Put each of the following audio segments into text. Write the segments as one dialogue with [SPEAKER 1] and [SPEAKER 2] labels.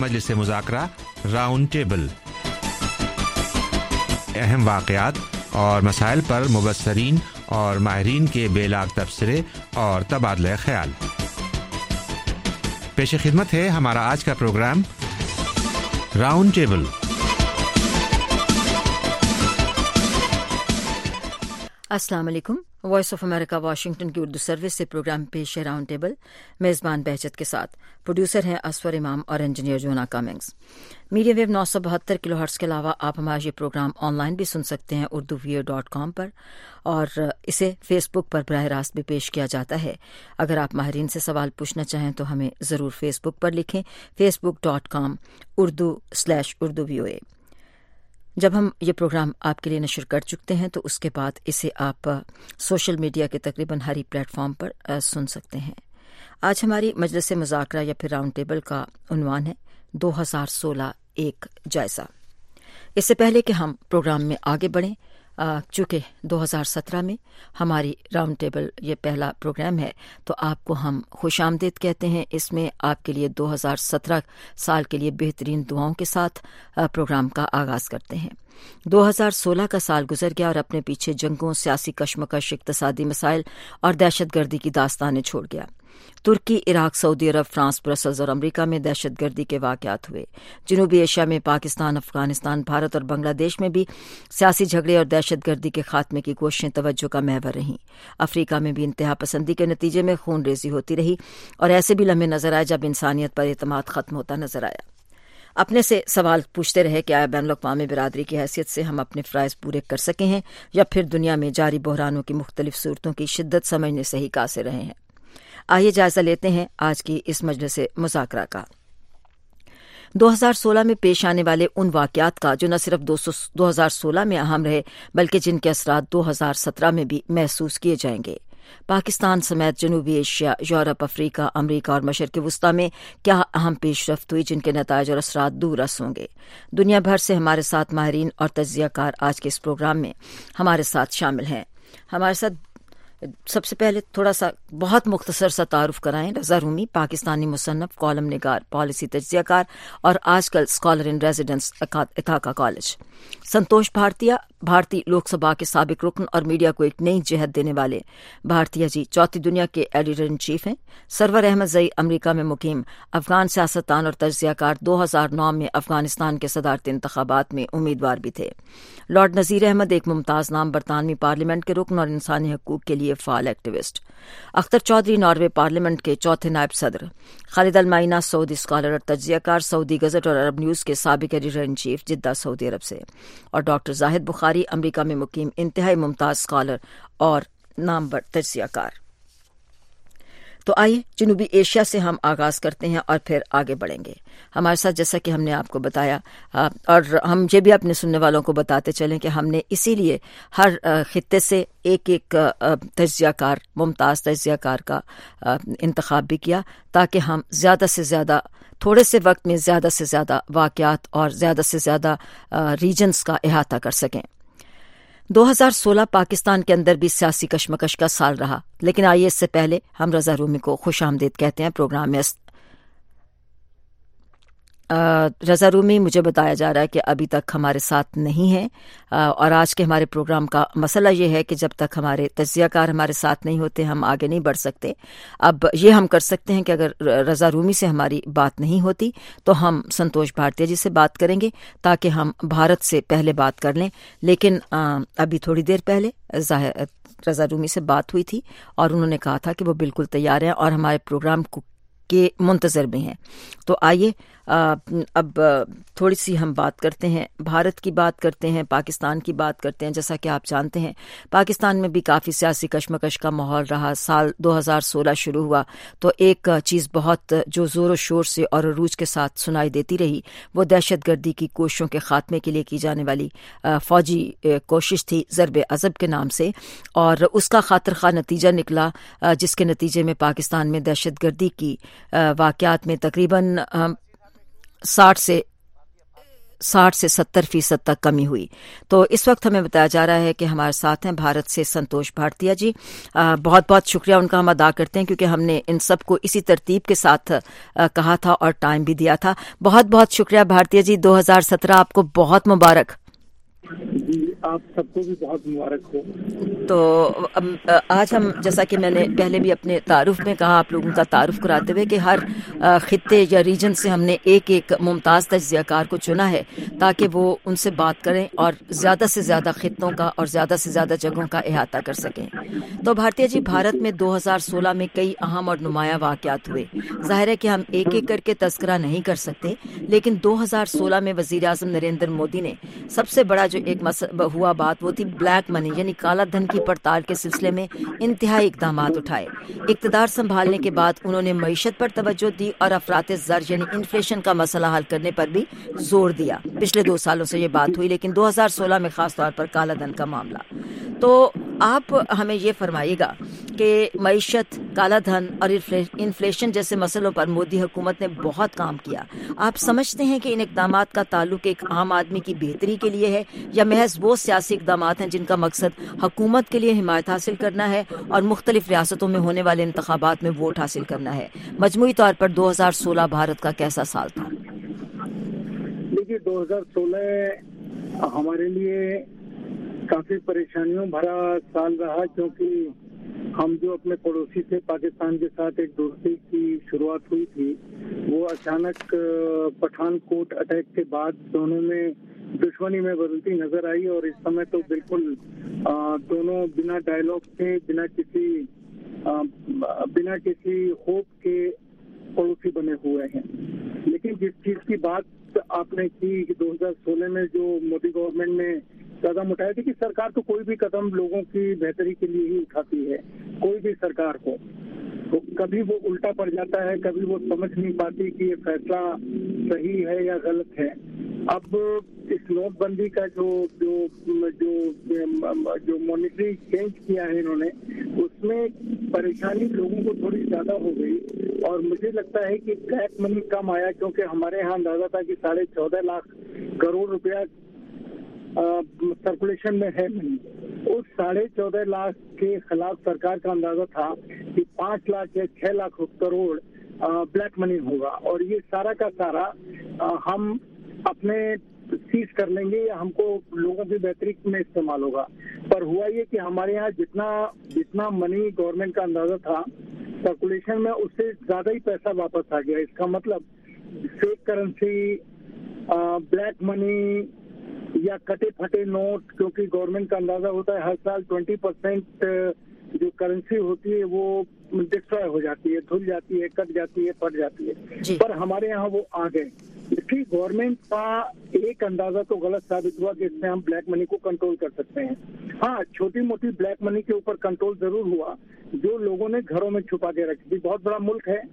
[SPEAKER 1] مجلس مذاکرہ round table, اہم واقعات اور مسائل پر مبصرین اور ماہرین کے بے لاگ تبصرے اور تبادلہ خیال۔ پیش خدمت ہے ہمارا آج کا پروگرام راؤنڈ ٹیبل۔
[SPEAKER 2] السلام علیکم۔ وائس آف امریکہ واشنگٹن کی اردو سروس سے پروگرام پیش ہے راؤنڈ ٹیبل، میزبان بہجت کے ساتھ۔ پروڈیوسر ہیں اسور امام اور engineer Joanna Cummings. Medium wave 972 kilohertz کے علاوہ آپ ہمارا یہ پروگرام آن لائن بھی سن سکتے ہیں urduvo.com پر، اور اسے فیس بک پر براہ راست بھی پیش کیا جاتا ہے۔ اگر آپ ماہرین سے سوال پوچھنا چاہیں تو ہمیں ضرور فیس بک پر لکھیں، facebook.com urdu/urduvoa۔ جب ہم یہ پروگرام آپ کے لیے نشر کر چکتے ہیں تو اس کے بعد اسے آپ سوشل میڈیا کے تقریباً ہر ایک پلیٹ فارم پر سن سکتے ہیں۔ آج ہماری مجلس مذاکرہ یا پھر راؤنڈ ٹیبل کا عنوان ہے 2016 ایک جائزہ۔ اس سے پہلے کہ ہم پروگرام میں آگے بڑھیں، چونکہ 2017 میں ہماری راؤنڈ ٹیبل یہ پہلا پروگرام ہے، تو آپ کو ہم خوش آمدید کہتے ہیں۔ اس میں آپ کے لیے 2017 سال کے لیے بہترین دعاؤں کے ساتھ پروگرام کا آغاز کرتے ہیں۔ 2016 کا سال گزر گیا اور اپنے پیچھے جنگوں، سیاسی کشمکش، اقتصادی مسائل اور دہشت گردی کی داستانیں چھوڑ گیا۔ ترکی، عراق، سعودی عرب، فرانس، برسلز اور امریکہ میں دہشت گردی کے واقعات ہوئے۔ جنوبی ایشیا میں پاکستان، افغانستان، بھارت اور بنگلہ دیش میں بھی سیاسی جھگڑے اور دہشت گردی کے خاتمے کی کوششیں توجہ کا محور رہیں۔ افریقہ میں بھی انتہا پسندی کے نتیجے میں خون ریزی ہوتی رہی اور ایسے بھی لمحے نظر آئے جب انسانیت پر اعتماد ختم ہوتا نظر آیا۔ اپنے سے سوال پوچھتے رہے کہ آیا بین الاقوامی برادری کی حیثیت سے ہم اپنے فرائض پورے کر سکے ہیں یا پھر دنیا میں جاری بحرانوں کی مختلف صورتوں کی شدت سمجھنے سے ہی قاصر رہے ہیں۔ آئیے جائزہ لیتے ہیں آج کی اس مجلس مذاکرہ کا۔ 2016 میں پیش آنے والے ان واقعات کا جو نہ صرف 2016 میں اہم رہے بلکہ جن کے اثرات 2017 میں بھی محسوس کیے جائیں گے۔ پاکستان سمیت جنوبی ایشیا، یورپ، افریقہ، امریکہ اور مشرق وسطیٰ میں کیا اہم پیش رفت ہوئی جن کے نتائج اور اثرات دور رس ہوں گے۔ دنیا بھر سے ہمارے ساتھ ماہرین اور تجزیہ کار آج کے اس پروگرام میں ہمارے ساتھ شامل ہیں۔ ہمارے ساتھ سب سے پہلے تھوڑا سا بہت مختصر سا تعارف کرائیں۔ رضا رومی، پاکستانی مصنف، کالم نگار، پالیسی تجزیہ کار اور آج کل scholar in residence Ithaca college. Santosh Bharatiya, بھارتی لوک سبھا کے سابق رکن اور میڈیا کو ایک نئی جہت دینے والے۔ بھارتیہ جی چوتھی دنیا کے ایڈیٹر ان چیف ہیں۔ سرور احمد زئی، امریکہ میں مقیم افغان سیاستدان اور تجزیہ کار، 2009 میں افغانستان کے صدارتی انتخابات میں امیدوار بھی تھے۔ لارڈ نذیر احمد، ایک ممتاز نام، برطانوی پارلیمنٹ کے رکن اور انسانی حقوق کے لیے فعال activist. Akhtar Chaudhry, Norway parliament کے چوتھے نائب صدر۔ خالد المعینہ، سعودی اسکالر اور تجزیہ کار، سعودی گزٹ اور عرب نیوز کے سابق ایڈیٹر ان چیف، جدہ، سعودی عرب سے۔ اور ڈاکٹر زاہد بخاری، امریکہ میں مقیم انتہائی ممتاز اسکالر اور نامور تجزیہ کار۔ تو آئیے جنوبی ایشیا سے ہم آغاز کرتے ہیں اور پھر آگے بڑھیں گے۔ ہمارے ساتھ جیسا کہ ہم نے آپ کو بتایا اور ہم یہ بھی اپنے سننے والوں کو بتاتے چلیں کہ ہم نے اسی لیے ہر خطے سے ایک تجزیہ کار، ممتاز تجزیہ کار کا انتخاب بھی کیا تاکہ ہم زیادہ سے زیادہ تھوڑے سے وقت میں زیادہ سے زیادہ واقعات اور زیادہ سے زیادہ ریجنز کا احاطہ کر سکیں۔ 2016 پاکستان کے اندر بھی سیاسی کشمکش کا سال رہا، لیکن آئیے اس سے پہلے ہم رضا رومی کو خوش آمدید کہتے ہیں پروگرام میں۔ رضا رومی، مجھے بتایا جا رہا ہے کہ ابھی تک ہمارے ساتھ نہیں ہیں، اور آج کے ہمارے پروگرام کا مسئلہ یہ ہے کہ جب تک ہمارے تجزیہ کار ہمارے ساتھ نہیں ہوتے ہم آگے نہیں بڑھ سکتے۔ اب یہ ہم کر سکتے ہیں کہ اگر رضا رومی سے ہماری بات نہیں ہوتی تو ہم سنتوش بھارتیہ جی سے بات کریں گے تاکہ ہم بھارت سے پہلے بات کر لیں۔ لیکن ابھی تھوڑی دیر پہلے رضا رومی سے بات ہوئی تھی اور انہوں نے کہا تھا کہ وہ بالکل تیار ہیں اور ہمارے پروگرام کے منتظر بھی ہیں۔ تو آئیے اب تھوڑی سی ہم بات کرتے ہیں، بھارت کی بات کرتے ہیں، پاکستان کی بات کرتے ہیں۔ جیسا کہ آپ جانتے ہیں پاکستان میں بھی کافی سیاسی کشمکش کا ماحول رہا۔ سال 2016 شروع ہوا تو ایک چیز بہت جو زور و شور سے اور عروج کے ساتھ سنائی دیتی رہی وہ دہشت گردی کی کوششوں کے خاتمے کے لیے کی جانے والی فوجی کوشش تھی ضرب عضب کے نام سے، اور اس کا خاطر خواہ نتیجہ نکلا جس کے نتیجے میں پاکستان میں دہشت گردی کی واقعات میں تقریباً 60 से 70% तक कमी हुई। तो इस वक्त हमें बताया जा रहा है कि हमारे साथ हैं भारत से संतोष भाटिया जी। बहुत बहुत शुक्रिया उनका हम अदा करते हैं, क्योंकि हमने इन सबको इसी तरतीब के साथ कहा था और टाइम भी दिया था। बहुत बहुत शुक्रिया भाटिया जी। 2017 आपको बहुत मुबारक।
[SPEAKER 3] जी, आप सबको भी बहुत मुबारक हो।
[SPEAKER 2] तो आज हम, जैसा कि मैंने पहले भी अपने तारुफ में कहा, आप लोगों का तारुफ कराते हुए कि हर खित्ते या रीजन से हमने एक एक मुमताज़ तजज़ियाकार को चुना है ताकि वो उनसे बात करें और ज़्यादा से ज़्यादा खित्तों का और ज़्यादा से ज़्यादा जगहों का अहाता कर सकें। तो भाटिया जी, भारत में 2016 में कई अहम और नुमायां वाक़यात हुए। ज़ाहिर है कि हम एक एक करके तस्करा नहीं कर सकते, लेकिन 2016 में वज़ीर आज़म नरेंद्र मोदी ने सबसे बड़ा जो एक हुआ बात वो थी ब्लैक मनी यानी काला धन की पड़ताल के सिलसिले में इंतहाई इकदाम उठाए। इक़्तिदार संभालने के बाद उन्होंने मईशत पर तवज्जो दी और अफरात ज़र यानी इन्फ्लेशन का मसला हल करने पर भी जोर दिया। पिछले 2 सालों से ये बात हुई, लेकिन 2016 में खास तौर पर काला धन का मामला। तो आप हमें ये फरमाइएगा कि मईशत, काला धन और इन्फ्लेशन जैसे मसलों पर मोदी हुकूमत ने बहुत काम किया। आप समझते हैं कि इन इक़दामात का ताल्लुक एक आम आदमी की बेहतरी के लिए है या महज वो सियासी इक़दामात हैं जिनका मकसद हुकूमत के लिए हिमायत हासिल करना है और मुख्तलिफ रियासतों में होने वाले इंतखाबात में वोट हासिल करना है? मजमूई तौर पर 2016 भारत का कैसा साल था?
[SPEAKER 3] देखिए, 2016 हमारे लिए काफी परेशानियों भरा साल रहा, क्योंकि हम जो अपने पड़ोसी से पाकिस्तान के साथ एक दोस्ती की शुरुआत हुई थी, वो अचानक पठानकोट अटैक के बाद दोनों में दुश्मनी में बदलती नजर आई। और इस समय तो बिल्कुल दोनों बिना डायलॉग के, बिना किसी होप के पड़ोसी बने हुए हैं। लेकिन जिस चीज की बात आपने की कि 2016 में जो मोदी गवर्नमेंट ने कदम उठाए थे, कि सरकार तो कोई भी कदम लोगों की बेहतरी के लिए ही उठाती है, कोई भी सरकार हो, तो कभी वो उल्टा पड़ जाता है, कभी वो समझ नहीं पाती कि ये फैसला सही है या गलत है। अब इस नोटबंदी का जो मॉनिटरी चेंज किया है इन्होंने, उसमें परेशानी लोगों को थोड़ी ज्यादा हो गई। और मुझे लगता है कि ब्लैक मनी कम आया, क्योंकि हमारे यहाँ अंदाजा था कि 14.5 लाख करोड़ रुपया सर्कुलेशन में है नहीं। उस 14.5 लाख के खिलाफ सरकार का अंदाजा था कि 5 लाख या 6 लाख करोड़ ब्लैक मनी होगा, और ये सारा का सारा हम अपने सीज कर लेंगे या हमको लोगों की बेहतरी में इस्तेमाल होगा। पर हुआ ये कि हमारे यहाँ जितना मनी गवर्नमेंट का अंदाजा था सर्कुलेशन में, उससे ज्यादा ही पैसा वापस आ गया। इसका मतलब फेक करेंसी, ब्लैक मनी या कटे फटे नोट, क्योंकि गवर्नमेंट का अंदाजा होता है हर साल 20% जो करेंसी होती है वो डिस्ट्रॉय हो जाती है, धुल जाती है, कट जाती है, फट जाती है। पर हमारे यहाँ वो आ गए। इसलिए गवर्नमेंट का एक अंदाजा तो गलत साबित हुआ कि इससे हम ब्लैक मनी को कंट्रोल कर सकते हैं। हाँ, छोटी मोटी ब्लैक मनी के ऊपर कंट्रोल जरूर हुआ, जो लोगों ने घरों में छुपा के रखी थी। बहुत बड़ा मुल्क है,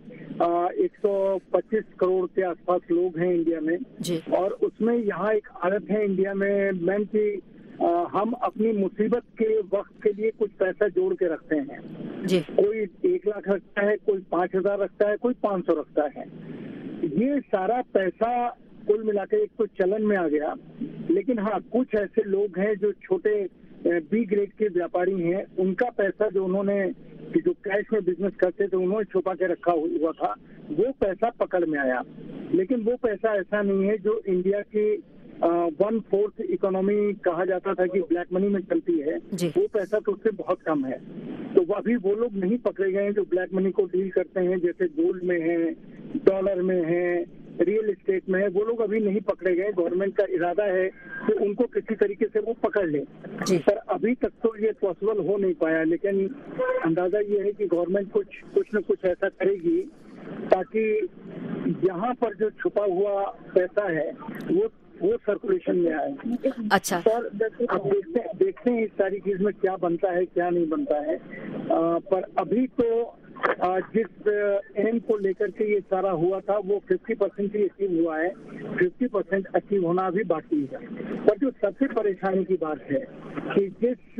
[SPEAKER 3] 125 करोड़ के आसपास लोग हैं इंडिया में, और उसमें यहाँ एक आदत है इंडिया में मैम की हम अपनी मुसीबत के वक्त के लिए कुछ पैसा जोड़ के रखते हैं। कोई 1 लाख रखता है, कोई 5,000 रखता है, कोई 500 रखता है। ये सारा पैसा कुल मिलाकर एक तो चलन में आ गया। लेकिन हाँ, कुछ ऐसे लोग हैं जो छोटे बी ग्रेड के व्यापारी हैं, उनका पैसा जो उन्होंने जो कैश में बिजनेस करते थे उन्होंने छुपा के रखा हुआ था, वो पैसा पकड़ में आया। लेकिन वो पैसा ऐसा नहीं है जो इंडिया की 1/4 इकोनॉमी कहा जाता था कि ब्लैक मनी में चलती है, वो पैसा तो उससे बहुत कम है। तो अभी वो लोग नहीं पकड़े गए हैं जो ब्लैक मनी को डील करते हैं, जैसे गोल्ड में है, डॉलर में है, रियल एस्टेट में है, वो लोग अभी नहीं पकड़े गए। गवर्नमेंट का इरादा है कि उनको किसी तरीके से वो पकड़ ले, पर अभी तक तो ये पॉसिबल हो नहीं पाया। लेकिन अंदाजा ये है कि गवर्नमेंट कुछ न कुछ ऐसा करेगी ताकि यहाँ पर जो छुपा हुआ पैसा है वो सर्कुलेशन में आए।
[SPEAKER 2] अच्छा,
[SPEAKER 3] पर अब देखते हैं इस सारी चीज में क्या बनता है क्या नहीं बनता है। पर अभी तो जिस एम को लेकर के ये सारा हुआ था वो 50% ही अचीव हुआ है, 50% अचीव होना भी बाकी है। पर जो सबसे परेशानी की बात है कि जिस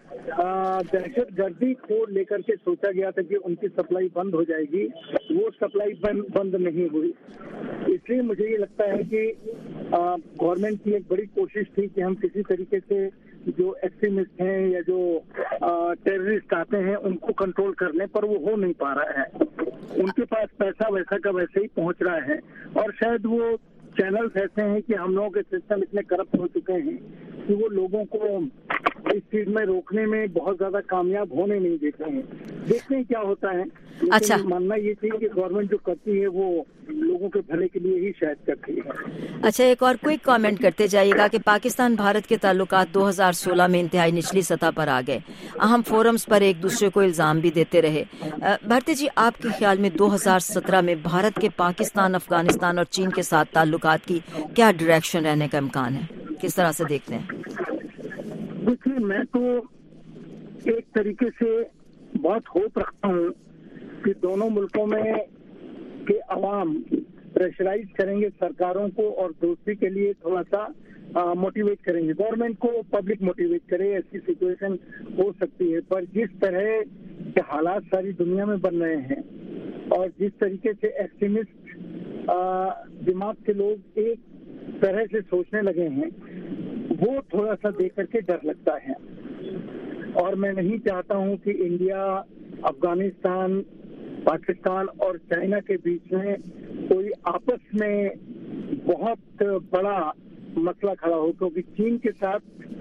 [SPEAKER 3] दहशतगर्दी को लेकर के सोचा गया था कि उनकी सप्लाई बंद हो जाएगी, वो सप्लाई बंद नहीं हुई। इसलिए मुझे ये लगता है कि गवर्नमेंट की एक बड़ी कोशिश थी कि हम किसी तरीके से जो एक्सट्रीमिस्ट हैं या जो टेररिस्ट आते हैं उनको कंट्रोल कर लें, पर वो हो नहीं पा रहा है। उनके पास पैसा वैसा का वैसे ही पहुंच रहा है और शायद वो चैनल्स ऐसे हैं कि हम लोगों के सिस्टम इतने करप्ट हो चुके हैं कि वो लोगों को इस चीज में रोकने में बहुत ज्यादा कामयाब होने नहीं देते हैं। देखते हैं क्या होता है।
[SPEAKER 2] अच्छा,
[SPEAKER 3] मानना ये चाहिए कि गवर्नमेंट जो करती है वो लोगों के भले के लिए ही शायद करती है।
[SPEAKER 2] अच्छा, एक और क्विक कमेंट करते जाइएगा कि पाकिस्तान भारत के ताल्लुकात 2016 में इंतहाई निचली सतह पर आ गए। अहम फोरम्स पर एक दूसरे को इल्जाम भी देते रहे। भारती जी, आपके ख्याल में 2017 में भारत के पाकिस्तान, अफगानिस्तान और चीन के साथ ताल्लुकात की क्या डायरेक्शन रहने का इम्कान है? किस तरह से देखते हैं?
[SPEAKER 3] देखिए, मैं तो एक तरीके से बहुत होप रखता हूँ कि दोनों मुल्कों में के अवाम प्रेशराइज करेंगे सरकारों को और दोस्ती के लिए थोड़ा सा मोटिवेट करेंगे। गवर्नमेंट को पब्लिक मोटिवेट करे, ऐसी सिचुएशन हो सकती है। पर जिस तरह के हालात सारी दुनिया में बन रहे हैं और जिस तरीके से एक्सट्रीमिस्ट दिमाग के लोग एक तरह से सोचने लगे हैं, वो थोड़ा सा देख करके डर लगता है। और मैं नहीं चाहता हूं कि इंडिया, अफगानिस्तान, पाकिस्तान और चाइना के बीच में कोई आपस में बहुत बड़ा मसला खड़ा हो, क्योंकि चीन के साथ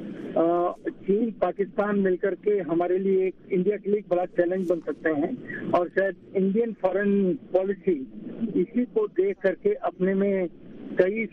[SPEAKER 3] चीन पाकिस्तान मिलकर के हमारे लिए इंडिया के लिए एक बड़ा चैलेंज बन सकते हैं। और शायद इंडियन फॉरेन पॉलिसी इसी को देख करके अपने में कई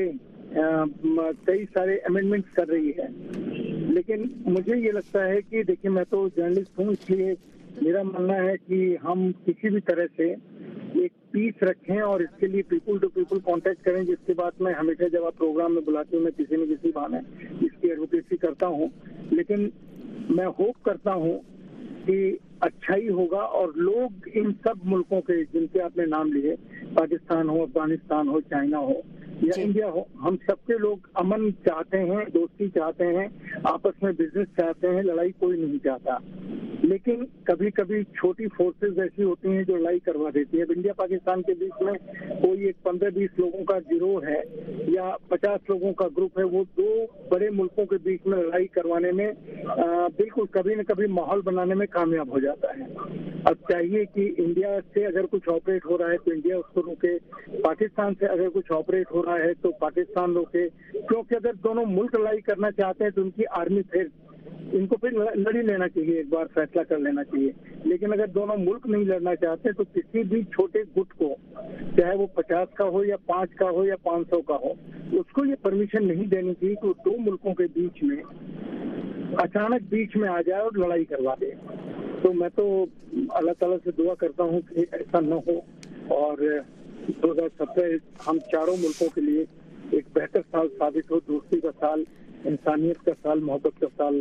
[SPEAKER 3] सारे अमेंडमेंट्स कर रही है। लेकिन मुझे ये लगता है कि देखिए, मैं तो जर्नलिस्ट हूँ, इसलिए मेरा मानना है कि हम किसी भी तरह से एक पीस रखें और इसके लिए पीपल टू पीपल कांटेक्ट करें, जिसके बाद मैं हमेशा जब आप प्रोग्राम में बुलाते हूँ मैं किसी न किसी बहाने इसकी एडवोकेसी करता हूँ। लेकिन मैं होप करता हूँ कि अच्छा ही होगा और लोग इन सब मुल्कों के जिनके आपने नाम लिए, पाकिस्तान हो, अफगानिस्तान हो, चाइना हो या इंडिया हो, हम सबके लोग अमन चाहते हैं, दोस्ती चाहते हैं, आपस में बिजनेस चाहते हैं, लड़ाई कोई नहीं चाहता। लेकिन कभी कभी छोटी फोर्सेस ऐसी होती हैं जो लड़ाई करवा देती है। इंडिया पाकिस्तान के बीच में कोई एक 15-20 लोगों का गिरोह है या 50 लोगों का ग्रुप है, वो दो बड़े मुल्कों के बीच में लड़ाई करवाने में बिल्कुल कभी न कभी माहौल बनाने में कामयाब हो जाता है। अब चाहिए कि इंडिया से अगर कुछ ऑपरेट हो रहा है तो इंडिया उसको रोके, पाकिस्तान से अगर कुछ ऑपरेट हो रहा है तो पाकिस्तान रोके, क्योंकि अगर दोनों मुल्क लड़ाई करना चाहते हैं तो उनकी आर्मी इनको फिर लड़ी लेना चाहिए, एक बार फैसला कर लेना चाहिए। लेकिन अगर दोनों मुल्क नहीं लड़ना चाहते तो किसी भी छोटे गुट को, चाहे वो 50 का हो या 5 का हो या 500 का हो, उसको ये परमिशन नहीं देनी चाहिए कि वो दो मुल्कों के बीच में अचानक बीच में आ जाए और लड़ाई करवा दे। तो मैं तो अल्लाह ताला से दुआ करता हूँ कि ऐसा न हो और 2017 हम चारों मुल्कों के लिए एक बेहतर साल साबित हो, दोस्ती का साल, इंसानियत का साल, मोहब्बत का साल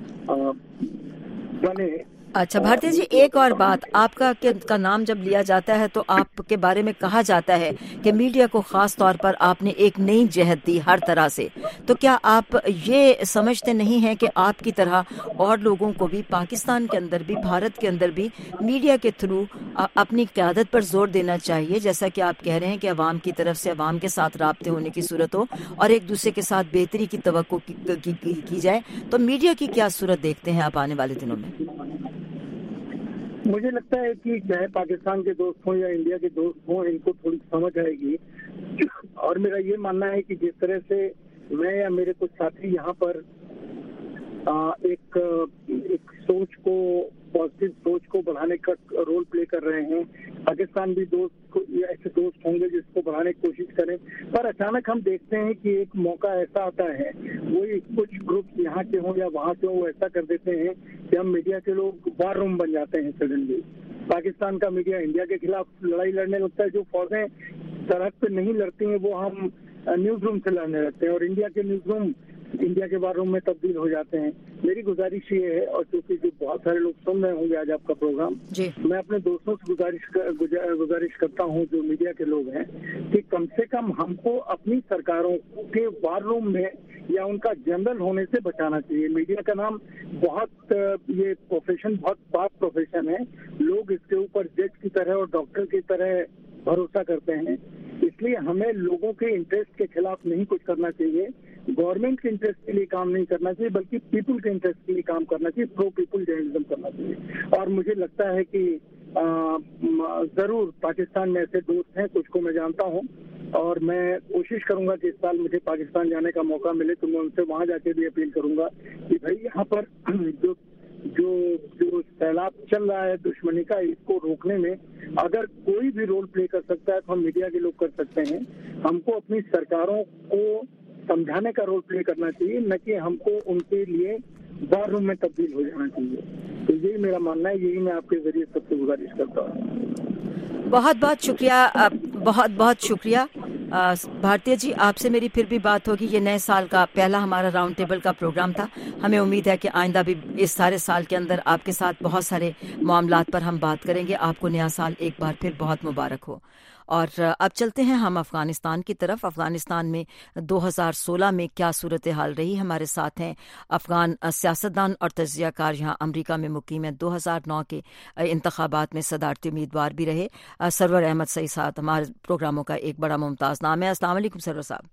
[SPEAKER 3] बने।
[SPEAKER 2] अच्छा भारती जी, एक और बात, आपका नाम जब लिया जाता है तो आपके बारे में कहा जाता है कि मीडिया को खास तौर पर आपने एक नई जहत दी हर तरह से। तो क्या आप ये समझते नहीं हैं कि आपकी तरह और लोगों को भी पाकिस्तान के अंदर भी, भारत के अंदर भी मीडिया के थ्रू अपनी क़यादत पर जोर देना चाहिए, जैसा कि आप कह रहे हैं कि अवाम की तरफ से अवाम के साथ राब्ते होने की सूरत हो और एक दूसरे के साथ बेहतरी की तवक्को की जाए? तो मीडिया की क्या सूरत देखते हैं आप आने वाले दिनों में?
[SPEAKER 3] मुझे लगता है कि चाहे पाकिस्तान के दोस्त हों या इंडिया के दोस्त हों, इनको थोड़ी समझ आएगी। और मेरा ये मानना है कि जिस तरह से मैं या मेरे कुछ साथी यहाँ पर एक सोच को, पॉजिटिव सोच को बढ़ाने का रोल प्ले कर रहे हैं, पाकिस्तान भी ऐसे दोस्त होंगे जिसको बढ़ाने की कोशिश करें। पर अचानक हम देखते हैं कि एक मौका ऐसा आता है, वही कुछ ग्रुप यहाँ के हों या वहाँ के हों, वो ऐसा कर देते हैं कि हम मीडिया के लोग वार रूम बन जाते हैं सडनली। पाकिस्तान का मीडिया इंडिया के खिलाफ लड़ाई लड़ने लगता है, जो फौजें सरहद पे नहीं लड़ती हैं वो हम न्यूज रूम से लड़ने लगते हैं, और इंडिया के न्यूज रूम इंडिया के वार रूम में तब्दील हो जाते हैं। मेरी गुजारिश ये है, और चूंकि जो बहुत सारे लोग सुन रहे होंगे आज आपका प्रोग्राम, मैं अपने दोस्तों से गुजारिश करता हूँ जो मीडिया के लोग हैं कि कम से कम हमको अपनी सरकारों के वार रूम में या उनका जनरल होने से बचाना चाहिए। मीडिया का नाम बहुत ये प्रोफेशन बहुत बात प्रोफेशन है, लोग इसके ऊपर जज की तरह और डॉक्टर की तरह भरोसा करते हैं, इसलिए हमें लोगों के इंटरेस्ट के खिलाफ नहीं कुछ करना चाहिए, गवर्नमेंट के इंटरेस्ट के लिए काम नहीं करना चाहिए, बल्कि पीपल के इंटरेस्ट के लिए काम करना चाहिए, प्रो पीपल जर्नलिज्म करना चाहिए। और मुझे लगता है कि जरूर पाकिस्तान में ऐसे दोस्त हैं, कुछ को मैं जानता हूं, और मैं कोशिश करूंगा कि इस साल मुझे पाकिस्तान जाने का मौका मिले तो मैं उनसे वहां जाके भी अपील करूंगा कि भाई यहाँ पर जो सैलाब चल रहा है दुश्मनी का, इसको रोकने में अगर कोई भी रोल प्ले कर सकता है तो हम मीडिया के लोग कर सकते हैं। हमको अपनी सरकारों को समझाने का रोल प्ले करना चाहिए, न कि हमको उनके लिए वार रूम में तब्दील हो जाना चाहिए। तो यही मेरा मानना है, यही मैं आपके जरिए सबसे गुजारिश करता हूँ।
[SPEAKER 2] बहुत बहुत शुक्रिया, बहुत बहुत शुक्रिया भारतीय जी, आपसे मेरी फिर भी बात होगी। ये नए साल का पहला हमारा राउंड टेबल का प्रोग्राम था। हमें उम्मीद है कि आइंदा भी इस सारे साल के अंदर आपके साथ बहुत सारे मामलात पर हम बात करेंगे। आपको नया साल एक बार फिर बहुत मुबारक हो। और अब चलते हैं हम अफगानिस्तान की तरफ। अफगानिस्तान में 2016 में क्या सूरत हाल रही, हमारे साथ हैं अफगान सियासतदान और तज्जियाकार, यहाँ अमरीका में मुकीम है, 2009 के इंतखाबात में सदारती उम्मीदवार भी रहे। सरवर अहमद सईद साहब हमारे प्रोग्रामों का एक बड़ा मुमताज़ नाम है। अस्सलाम वालेकुम सरवर साहब।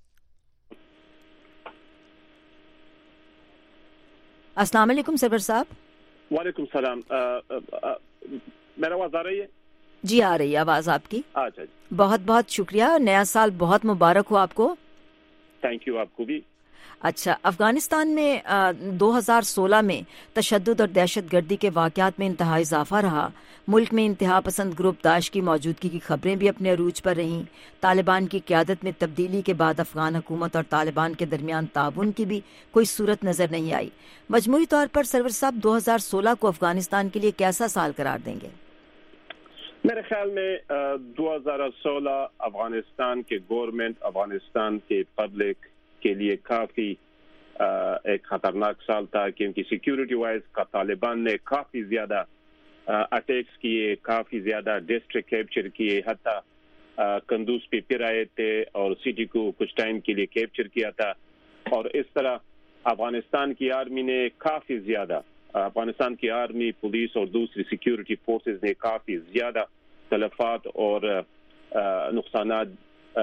[SPEAKER 2] अस्सलाम वालेकुम सरवर साहब।
[SPEAKER 4] वालेकुम सलाम। मेरा आवाज आ रही है?
[SPEAKER 2] जी आ रही है आवाज आपकी।
[SPEAKER 4] अच्छा,
[SPEAKER 2] बहुत बहुत शुक्रिया, नया साल बहुत मुबारक हो आपको।
[SPEAKER 4] थैंक यू, आपको भी।
[SPEAKER 2] अच्छा, अफगानिस्तान में 2016 में तशद्दुद और दहशतगर्दी के वाक़यात में इंतहा इजाफा रहा। मुल्क में इंतहा पसंद ग्रुप दाइश की मौजूदगी की खबरें भी अपने अरूज पर रहीं। तालिबान की क़यादत में तब्दीली के बाद अफगान हुकूमत और तालिबान के दरमियान ताउन की भी कोई सूरत नज़र नहीं आई। मजमूई तौर पर सरवर साहब 2016 को अफगानिस्तान के लिए कैसा साल करार देंगे?
[SPEAKER 4] मेरे ख्याल में 2016 अफगानिस्तान के गवर्नमेंट, अफगानिस्तान के पब्लिक के लिए काफ़ी एक ख़तरनाक साल था, क्योंकि सिक्योरिटी वाइज का तालिबान ने काफ़ी ज़्यादा अटैक्स किए, काफ़ी ज़्यादा डिस्ट्रिक्ट कैप्चर किए, हत्ता कंदूज पे फिर आए थे और सिटी को कुछ टाइम के लिए कैप्चर किया था। और इस तरह अफगानिस्तान की आर्मी ने काफ़ी ज़्यादा, अफगानिस्तान की आर्मी, पुलिस और दूसरी सिक्योरिटी फोर्सेस ने काफ़ी ज़्यादा तलफात और नुकसानात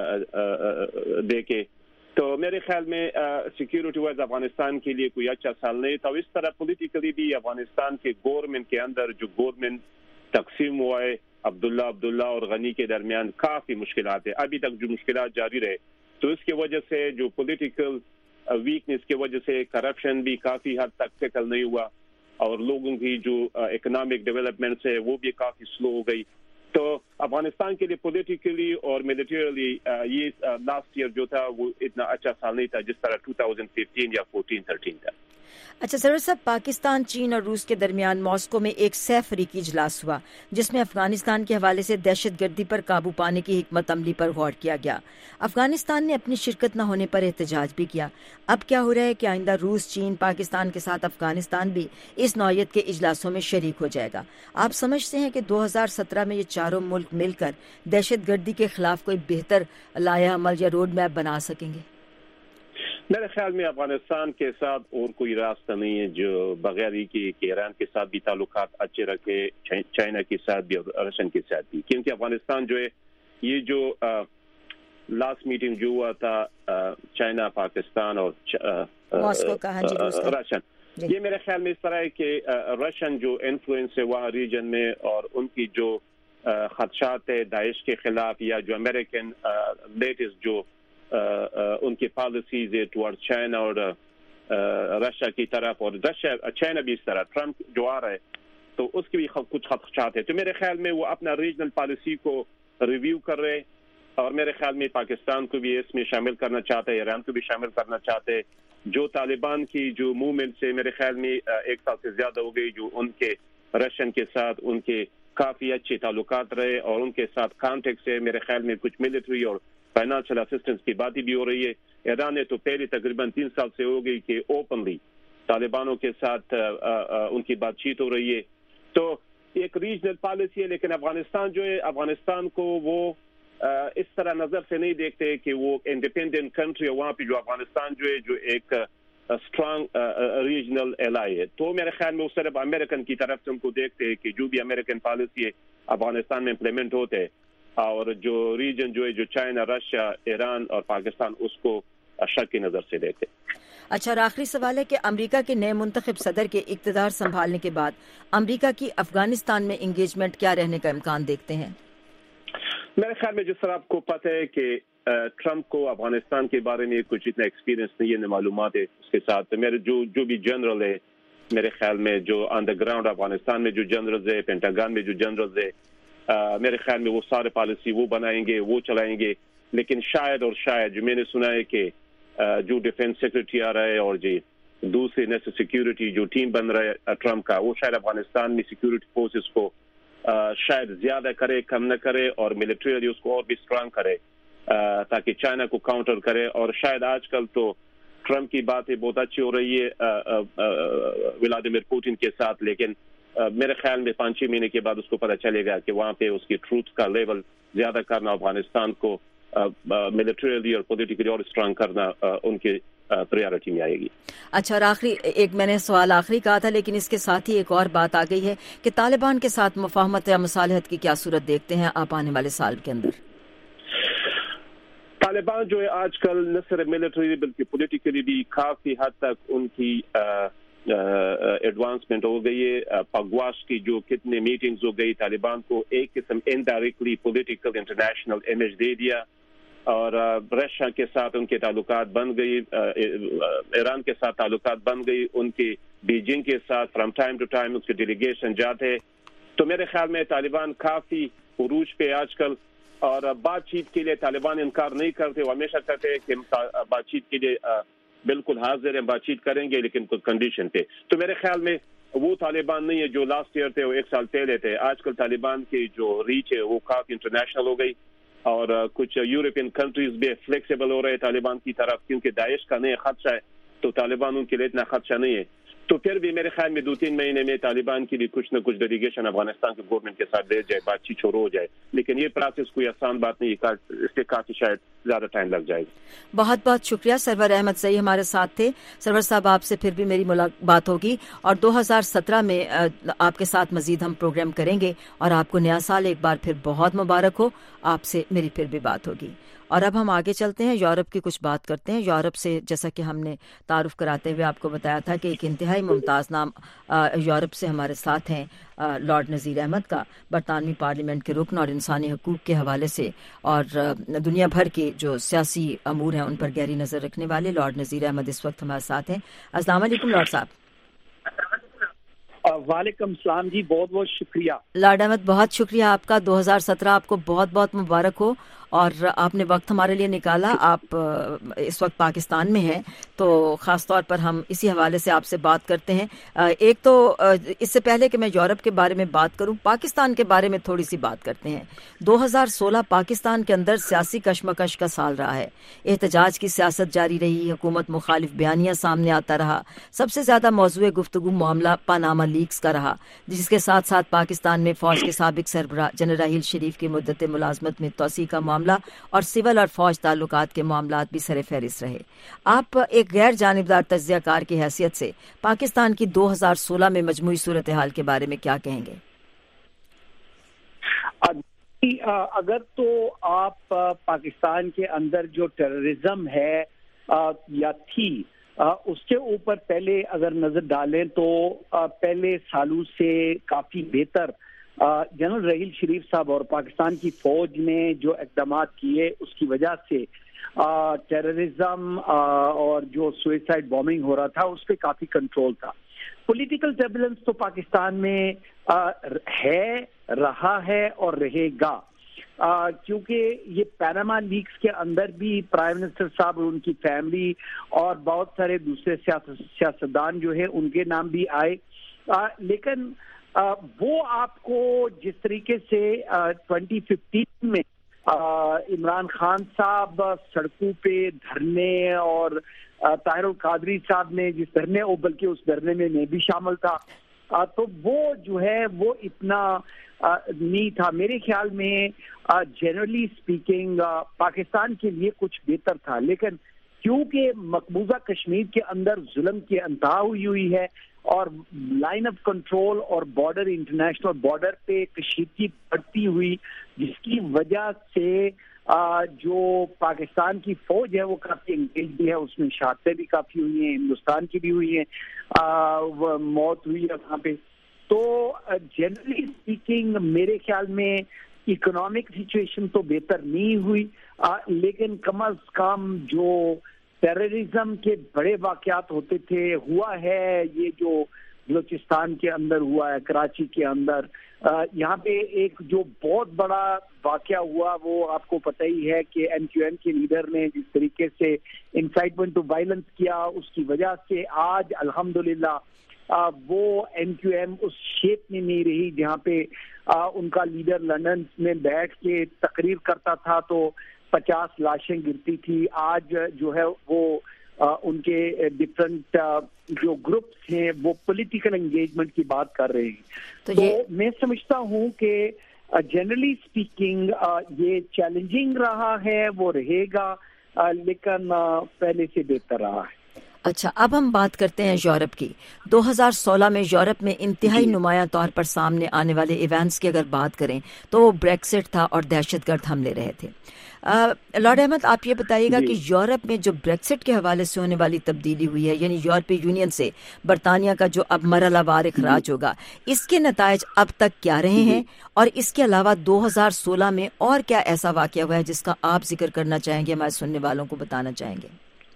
[SPEAKER 4] देखे। तो मेरे ख्याल में सिक्योरिटी वाइज अफगानिस्तान के लिए कोई अच्छा साल नहीं था। इस तरह पॉलिटिकली भी अफगानिस्तान के गवर्नमेंट के अंदर जो गवर्नमेंट तकसीम हुआ है, अब्दुल्ला और गनी के दरमियान काफ़ी मुश्किलात है, अभी तक जो मुश्किलात जारी रहे। तो इसकी वजह से जो पॉलिटिकल वीकनेस की वजह से करप्शन भी काफ़ी हद तक टैकल नहीं हुआ, और लोगों की जो इकोनॉमिक डेवलपमेंट है वो भी काफ़ी स्लो हो गई। तो अफगानिस्तान के लिए पॉलिटिकली और मिलिटरीली ये लास्ट ईयर जो था वो इतना अच्छा साल नहीं था जिस तरह 2015 या 14-13 था।
[SPEAKER 2] अच्छा सरवर साहब, पाकिस्तान, चीन और रूस के दरमियान मॉस्को में एक सह फरीकी इजलास हुआ जिसमें अफगानिस्तान के हवाले से दहशतगर्दी पर काबू पाने की हिकमत अमली पर गौर किया गया। अफगानिस्तान ने अपनी शिरकत न होने पर एहतजाज भी किया। अब क्या हो रहा है कि आइंदा रूस, चीन, पाकिस्तान के साथ अफगानिस्तान भी इस नौयत के इजलासों में शरीक हो जाएगा। आप समझते हैं कि 2017 में ये चारों मुल्क मिलकर दहशतगर्दी के खिलाफ कोई बेहतर लाया अमल या रोड मैप बना सकेंगे?
[SPEAKER 4] मेरे ख्याल में अफगानिस्तान के साथ और कोई रास्ता नहीं है जो बगैर ही कि ईरान के साथ भी ताल्लुकात अच्छे रखे, चाइना के साथ भी और रशियन के साथ भी, क्योंकि अफगानिस्तान जो है ये जो लास्ट मीटिंग जो हुआ था चाइना, पाकिस्तान और रशियन, ये मेरे ख्याल में इस तरह है कि रशियन जो इन्फ्लुएंस है वहाँ रीजन में और उनकी जो खदशात है दाइश के खिलाफ या जो अमेरिकन लेटेस्ट जो उनकी पॉलिसीज है टुवर्ड चाइना और रशिया की तरफ, और रशिया चाइना भी इस तरह ट्रम्प जो आ रहा है तो उसकी भी कुछ खदशात है। तो मेरे ख्याल में वो अपना रीजनल पॉलिसी को रिव्यू कर रहे, और मेरे ख्याल में पाकिस्तान को भी इसमें शामिल करना चाहते हैं, ईरान को भी शामिल करना चाहते हैं। जो तालिबान की जो मूवमेंट से मेरे ख्याल में एक साल से ज्यादा हो गई, जो उनके रशियन के साथ उनके काफी अच्छे ताल्लुकात रहे और उनके साथ कॉन्टेक्ट से मेरे ख्याल में कुछ मिलिट्री और فائنانشیل اسسٹنس کی باتیں بھی ہو رہی ہے. ایران نے تو پہلے تقریباً 3 سال سے ہو گئی کہ اوپنلی طالبانوں کے ساتھ ان کی بات چیت ہو رہی ہے. تو ایک ریجنل پالیسی ہے, لیکن افغانستان جو ہے, افغانستان کو وہ اس طرح نظر سے نہیں دیکھتے کہ وہ انڈیپینڈنٹ کنٹری ہے. وہاں پہ جو افغانستان جو ہے جو ایک اسٹرانگ ریجنل الائی ہے. تو میرے خیال میں وہ صرف امریکن کی طرف سے ان کو دیکھتے ہیں کہ جو بھی امریکن پالیسی ہے افغانستان میں امپلیمنٹ ہوتے ہیں, اور جو ریجن جو ہے جو چائنا, رشیا, ایران اور پاکستان اس کو شک کی نظر سے دیکھتے.
[SPEAKER 2] اچھا, اور آخری سوال ہے کہ امریکہ کے نئے منتخب صدر کے اقتدار سنبھالنے کے بعد امریکہ کی افغانستان میں انگیجمنٹ کیا رہنے کا امکان دیکھتے ہیں؟
[SPEAKER 4] میرے خیال میں جس طرح آپ کو پتہ ہے کہ ٹرمپ کو افغانستان کے بارے میں کچھ اتنا ایکسپیرینس نہیں ہے, معلومات ہے اس کے ساتھ. میرے جو بھی جنرل ہے, میرے خیال میں جو آن دا گراؤنڈ افغانستان میں جو جنرلز ہے, پینٹاگان میں جو جنرلز ہے, میرے خیال میں وہ سارے پالیسی وہ بنائیں گے, وہ چلائیں گے. لیکن شاید جو میں نے سنا ہے کہ جو ڈیفینس سیکرٹری آ رہا ہے اور جی دوسری نیشنل سیکیورٹی جو ٹیم بن رہا ہے ٹرمپ کا, وہ شاید افغانستان میں سیکیورٹی فورسز کو شاید زیادہ کرے, کم نہ کرے, اور ملٹریلی اس کو اور بھی اسٹرانگ کرے تاکہ چائنا کو کاؤنٹر کرے. اور شاید آج کل تو ٹرمپ کی باتیں بہت اچھی ہو رہی ہے ولادیمیر پوٹن کے ساتھ, لیکن میرے خیال میں 5-6 مہینے کے بعد اس کو پتہ چلے گا کہ وہاں پہ اس کی ٹروتھ کا لیول زیادہ کرنا, افغانستان کو ملٹریلی اور پولیٹیکلی اور اسٹرانگ کرنا ان کی پریارٹی میں آئے گی.
[SPEAKER 2] اچھا, اور آخری ایک میں نے سوال آخری کہا تھا, لیکن اس کے ساتھ ہی ایک اور بات آ گئی ہے کہ طالبان کے ساتھ مفاہمت یا مصالحت کی کیا صورت دیکھتے ہیں آپ آنے والے سال کے اندر؟
[SPEAKER 4] طالبان جو ہے آج کل نہ صرف ملٹری بلکہ پولیٹیکلی بھی کافی حد تک ان کی ایڈوانسمنٹ ہو گئی ہے. پگواش کی جو کتنے میٹنگز ہو گئی, طالبان کو ایک قسم انڈائریکٹلی پولیٹیکل انٹرنیشنل امیج دے دیا, اور رشیا کے ساتھ ان کے تعلقات بن گئی, ایران کے ساتھ تعلقات بن گئی, ان کی بیجنگ کے ساتھ فرام ٹائم ٹو ٹائم اس کے ڈیلیگیشن جاتے. تو میرے خیال میں طالبان کافی عروج پہ آج کل, اور بات چیت کے لیے طالبان انکار نہیں کرتے, وہ ہمیشہ کہتے ہیں کہ بات چیت کے لیے بالکل حاضر ہیں, بات چیت کریں گے لیکن کچھ کنڈیشن پہ. تو میرے خیال میں وہ طالبان نہیں ہے جو لاسٹ ایئر تھے, وہ 1 سال پہلے تھے. آج کل طالبان کی جو ریچ ہے وہ کافی انٹرنیشنل ہو گئی, اور کچھ یورپین کنٹریز بھی فلیکسیبل ہو رہے ہیں طالبان کی طرف, کیونکہ داعش کا نہیں خدشہ ہے تو طالبان ان کے لیے اتنا خدشہ نہیں ہے. تو پھر بھی میرے خیال میں 2-3 مہینے میں طالبان کی بھی کچھ نہ کچھ ڈیلیگیشن افغانستان کے گورنمنٹ کے ساتھ لے جائے, بات چیت شروع ہو جائے. لیکن یہ پروسیس کوئی آسان بات نہیں ہے, اس کے کافی شاید زیادہ ٹائم لگ جائے گا.
[SPEAKER 2] بہت بہت شکریہ. سرور احمد سعید ہمارے ساتھ تھے. سرور صاحب, آپ سے پھر بھی میری ملاقات ہوگی, اور 2017 میں آپ کے ساتھ مزید ہم پروگرام کریں گے, اور آپ کو نیا سال ایک بار پھر بہت مبارک ہو. آپ سے میری پھر بھی بات ہوگی. اور اب ہم آگے چلتے ہیں, یورپ کی کچھ بات کرتے ہیں. یورپ سے جیسا کہ ہم نے تعارف کراتے ہوئے آپ کو بتایا تھا کہ ایک انتہائی ممتاز نام یورپ سے ہمارے ساتھ ہیں لارڈ نذیر احمد کا, برطانوی پارلیمنٹ کے رکن اور انسانی حقوق کے حوالے سے اور دنیا بھر کے جو سیاسی امور ہیں ان پر گہری نظر رکھنے والے لارڈ نذیر احمد اس وقت ہمارے ساتھ ہیں. السلام علیکم لارڈ صاحب.
[SPEAKER 5] وعلیکم السلام جی, بہت بہت شکریہ.
[SPEAKER 2] لارڈ احمد, بہت شکریہ آپ کا. 2017 آپ کو بہت بہت مبارک ہو, اور آپ نے وقت ہمارے لیے نکالا. آپ اس وقت پاکستان میں ہیں, تو خاص طور پر ہم اسی حوالے سے آپ سے بات کرتے ہیں. ایک تو اس سے پہلے کہ میں یورپ کے بارے میں بات کروں, پاکستان کے بارے میں تھوڑی سی بات کرتے ہیں. 2016 پاکستان کے اندر سیاسی کشمکش کا سال رہا ہے. احتجاج کی سیاست جاری رہی, حکومت مخالف بیانیاں سامنے آتا رہا. سب سے زیادہ موضوع گفتگو معاملہ پاناما لیکس کا رہا, جس کے ساتھ ساتھ پاکستان میں فوج کے سابق سربراہ جنرل راحیل شریف کی مدت ملازمت میں توسیع کا معاملہ اور سول اور فوج تعلقات کے معاملات بھی سر فہرست رہے. آپ ایک غیر جانبدار تجزیہ کار کی حیثیت سے پاکستان کی 2016 میں مجموعی صورتحال کے بارے میں کیا کہیں گے؟
[SPEAKER 5] اگر تو آپ پاکستان کے اندر جو ٹیررزم ہے یا تھی اس کے اوپر پہلے اگر نظر ڈالیں تو پہلے سالوں سے کافی بہتر جنرل راحیل شریف صاحب اور پاکستان کی فوج نے جو اقدامات کیے اس کی وجہ سے ٹیررزم اور جو سوئسائڈ بومنگ ہو رہا تھا اس پہ کافی کنٹرول تھا. پولیٹیکل ٹربولنس تو پاکستان میں ہے, رہا ہے اور رہے گا, کیونکہ یہ پاناما لیکس کے اندر بھی پرائم منسٹر صاحب اور ان کی فیملی اور بہت سارے دوسرے سیاستدان جو ہے ان کے نام بھی آئے. لیکن وہ آپ کو جس طریقے سے 2015 میں عمران خان صاحب سڑکوں پہ دھرنے اور طاہر القادری صاحب نے جس دھرنے بلکہ اس دھرنے میں بھی شامل تھا, تو وہ جو ہے وہ اتنا نہیں تھا میرے خیال میں. جنرلی اسپیکنگ پاکستان کے لیے کچھ بہتر تھا, لیکن کیونکہ مقبوضہ کشمیر کے اندر ظلم کی انتہا ہوئی ہے اور لائن آف کنٹرول اور بارڈر انٹرنیشنل بارڈر پہ کشیدگی بڑھتی ہوئی, جس کی وجہ سے جو پاکستان کی فوج ہے وہ کافی انگیج بھی ہے, اس میں شہادتیں بھی کافی ہوئی ہیں, ہندوستان کی بھی ہوئی ہیں, موت ہوئی ہے وہاں پہ. تو جنرلی اسپیکنگ میرے خیال میں اکنامک سچویشن تو بہتر نہیں ہوئی, لیکن کم از کم جو ٹیررزم کے بڑے واقعات ہوتے تھے ہوا ہے. یہ جو بلوچستان کے اندر ہوا ہے, کراچی کے اندر, یہاں پہ ایک جو بہت بڑا واقعہ ہوا وہ آپ کو پتہ ہی ہے کہ MQM کے لیڈر نے جس طریقے سے انسائٹمنٹ ٹو وائلنس کیا, اس کی وجہ سے آج الحمدللہ وہ MQM اس شیپ میں نہیں رہی جہاں پہ ان کا لیڈر لندن میں بیٹھ کے تقریر کرتا تھا تو 50 لاشیں گرتی تھی. آج جو ہے وہ ان کے ڈفرنٹ جو گروپس ہیں وہ پولیٹیکل انگیجمنٹ کی بات کر رہے ہیں. تو میں سمجھتا ہوں کہ جنرلی اسپیکنگ یہ چیلنجنگ رہا ہے, وہ رہے گا, لیکن پہلے سے بہتر رہا ہے.
[SPEAKER 2] اچھا, اب ہم بات کرتے ہیں یورپ کی. 2016 میں یورپ میں انتہائی نمایاں طور پر سامنے آنے والے ایونٹس کی اگر بات کریں تو وہ بریکسٹ تھا اور دہشت گرد حملے رہے تھے. لارڈ احمد, آپ یہ بتائیے گا کہ یورپ میں جو بریکسٹ کے حوالے سے ہونے والی تبدیلی ہوئی ہے, یعنی یورپی یونین سے برطانیہ کا جو اب مرحلہ وار اخراج ہوگا, اس کے نتائج اب تک کیا رہے ہیں, اور اس کے علاوہ 2016 میں اور کیا ایسا واقعہ ہوا ہے جس کا آپ ذکر کرنا چاہیں گے, ہمارے سننے والوں کو بتانا چاہیں گے؟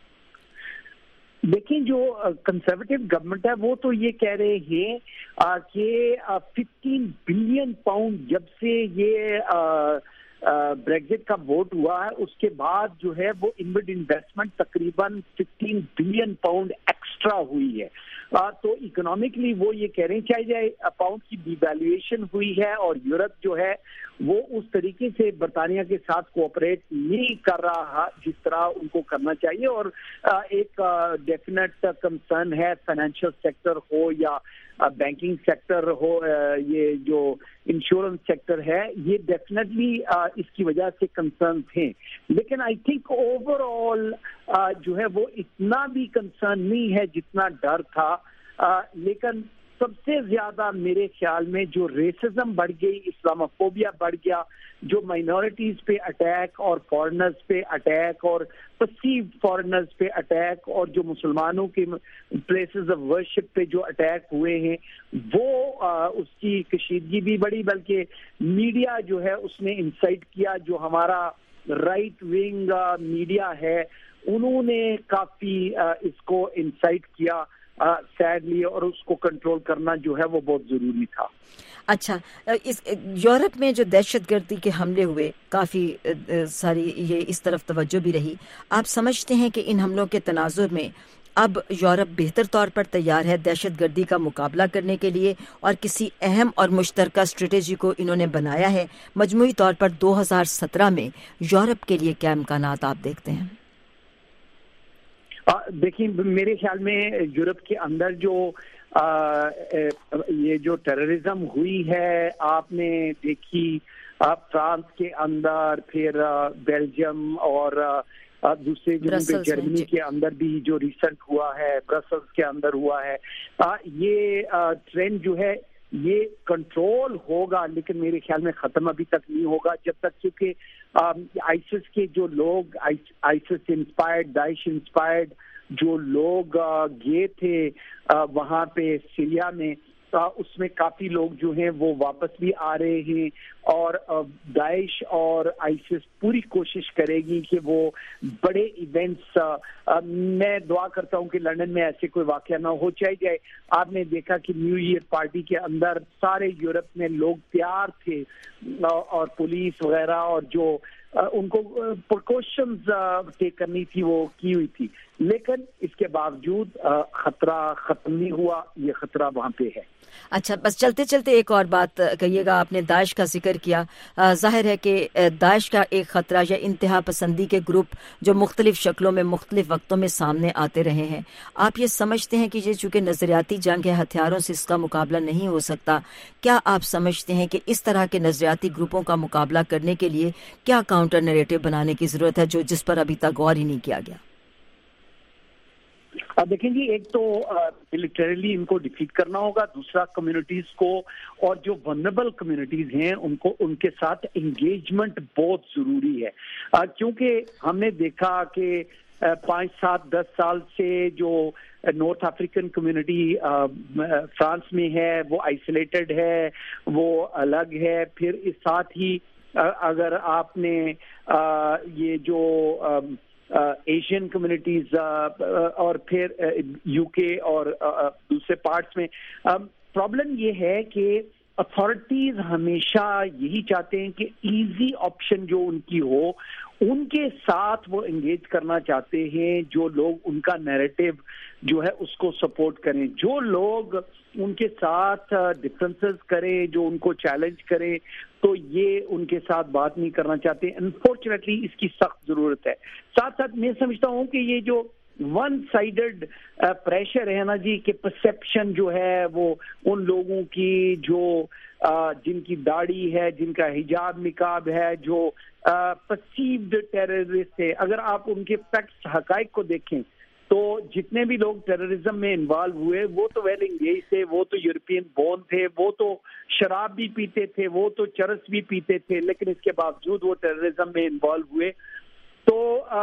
[SPEAKER 5] دیکھیں, جو کنسرویٹو گورنمنٹ ہے وہ تو یہ کہہ رہے ہیں کہ 15 بلین پاؤنڈ جب سے یہ بریگزٹ کا ووٹ ہوا ہے اس کے بعد جو ہے وہ انورڈ انویسٹمنٹ تقریباً 15 بلین پاؤنڈ ایکسٹرا ہوئی ہے. تو اکنامکلی وہ یہ کہہ رہے ہیں چاہے پاؤنڈ کی ڈی ویلیویشن ہوئی ہے اور یورپ جو ہے وہ اس طریقے سے برطانیہ کے ساتھ کوآپریٹ نہیں کر رہا جس طرح ان کو کرنا چاہیے, اور ایک ڈیفینیٹ کنسرن ہے فائنینشیل سیکٹر ہو یا بینکنگ سیکٹر ہو, یہ جو انشورنس سیکٹر ہے, یہ ڈیفینیٹلی اس کی وجہ سے کنسرن تھے. لیکن آئی تھنک اوور آل جو ہے وہ اتنا بھی کنسرن نہیں ہے جتنا ڈر تھا. لیکن سب سے زیادہ میرے خیال میں جو ریسزم بڑھ گئی, اسلاموفوبیا بڑھ گیا, جو مائنورٹیز پہ اٹیک اور فارنرز پہ اٹیک اور پرسیوڈ فارنرز پہ اٹیک اور جو مسلمانوں کے پلیسز آف ورشپ پہ جو اٹیک ہوئے ہیں وہ اس کی کشیدگی بھی بڑھی, بلکہ میڈیا جو ہے اس نے انسائٹ کیا, جو ہمارا رائٹ ونگ میڈیا ہے انہوں نے کافی اس کو انسائٹ کیا سیڈلی, اور اس کو کنٹرول کرنا جو ہے وہ بہت ضروری تھا.
[SPEAKER 2] اچھا, اس یورپ میں جو دہشت گردی کے حملے ہوئے کافی ساری یہ اس طرف توجہ بھی رہی. آپ سمجھتے ہیں کہ ان حملوں کے تناظر میں اب یورپ بہتر طور پر تیار ہے دہشت گردی کا مقابلہ کرنے کے لیے, اور کسی اہم اور مشترکہ اسٹریٹجی کو انہوں نے بنایا ہے؟ مجموعی طور پر 2017 میں یورپ کے لیے کیا امکانات آپ دیکھتے ہیں؟
[SPEAKER 5] دیکھیں, میرے خیال میں یورپ کے اندر جو یہ جو ٹیررزم ہوئی ہے آپ نے دیکھی, فرانس کے اندر, پھر بیلجیم اور دوسرے جرمنی کے اندر بھی جو ریسنٹ ہوا ہے, برسلز کے اندر ہوا ہے, یہ ٹرینڈ جو ہے یہ کنٹرول ہوگا, لیکن میرے خیال میں ختم ابھی تک نہیں ہوگا جب تک, کیونکہ آئیسس کے جو لوگ, آئیسس انسپائرڈ, داعش انسپائرڈ جو لوگ گئے تھے وہاں پہ سیریا میں, اس میں کافی لوگ جو ہیں وہ واپس بھی آ رہے ہیں, اور داعش اور آئیسس پوری کوشش کرے گی کہ وہ بڑے ایونٹس, میں دعا کرتا ہوں کہ لندن میں ایسے کوئی واقعہ نہ ہو جائے. آپ نے دیکھا کہ نیو ایئر پارٹی کے اندر سارے یورپ میں لوگ تیار تھے, اور پولیس وغیرہ اور جو ان کو پریکاشنز ٹیک کرنی تھی وہ کی ہوئی تھی، لیکن اس کے باوجود خطرہ ختم نہیں ہوا، یہ خطرہ وہاں پہ ہے۔
[SPEAKER 2] اچھا، بس چلتے چلتے ایک اور بات کہیے گا، آپ نے داعش کا ذکر کیا، ظاہر ہے کہ داعش کا ایک خطرہ یا انتہا پسندی کے گروپ جو مختلف شکلوں میں مختلف وقتوں میں سامنے آتے رہے ہیں، آپ یہ سمجھتے ہیں کہ یہ چونکہ نظریاتی جنگ ہے، ہتھیاروں سے اس کا مقابلہ نہیں ہو سکتا، کیا آپ سمجھتے ہیں کہ اس طرح کے نظریاتی گروپوں کا مقابلہ کرنے کے لیے کیا کاؤنٹر نیریٹو بنانے کی ضرورت ہے جس پر ابھی تک غور ہی نہیں کیا گیا؟
[SPEAKER 5] دیکھیں جی، ایک تو ملٹریلی ان کو ڈیفیٹ کرنا ہوگا، دوسرا کمیونٹیز کو اور جو ونربل کمیونٹیز ہیں ان کے ساتھ انگیجمنٹ بہت ضروری ہے، کیونکہ ہم نے دیکھا کہ 5, 7, 10 سال سے جو نارتھ افریقن کمیونٹی فرانس میں ہے وہ آئسولیٹڈ ہے، وہ الگ ہے۔ پھر اس ساتھ ہی اگر آپ نے یہ جو ایشین کمیونٹیز اور پھر یو کے اور دوسرے پارٹس میں، پرابلم یہ ہے کہ اتھارٹیز ہمیشہ یہی چاہتے ہیں کہ ایزی آپشن جو ان کی ہو، ان کے ساتھ وہ انگیج کرنا چاہتے ہیں، جو لوگ ان کا نیریٹو جو ہے اس کو سپورٹ کریں، جو لوگ ان کے ساتھ ڈفرینسز کریں، جو ان کو چیلنج کریں، تو یہ ان کے ساتھ بات نہیں کرنا چاہتے۔ انفارچونیٹلی اس کی سخت ضرورت ہے۔ ساتھ ساتھ میں سمجھتا ہوں کہ یہ جو ون سائیڈڈ پریشر ہے نا جی، کہ پرسیپشن جو ہے وہ ان لوگوں کی جو جن کی داڑھی ہے، جن کا حجاب نقاب ہے، جو پرسیوڈ ٹیررسٹ ہے، اگر آپ ان کے فیکٹس حقائق کو دیکھیں تو جتنے بھی لوگ ٹیررزم میں انوالو ہوئے وہ تو ویل انگیج تھے، وہ تو یورپین بورن تھے، وہ تو شراب بھی پیتے تھے، وہ تو چرس بھی پیتے تھے، لیکن اس کے باوجود وہ ٹیررزم میں انوالو ہوئے۔ تو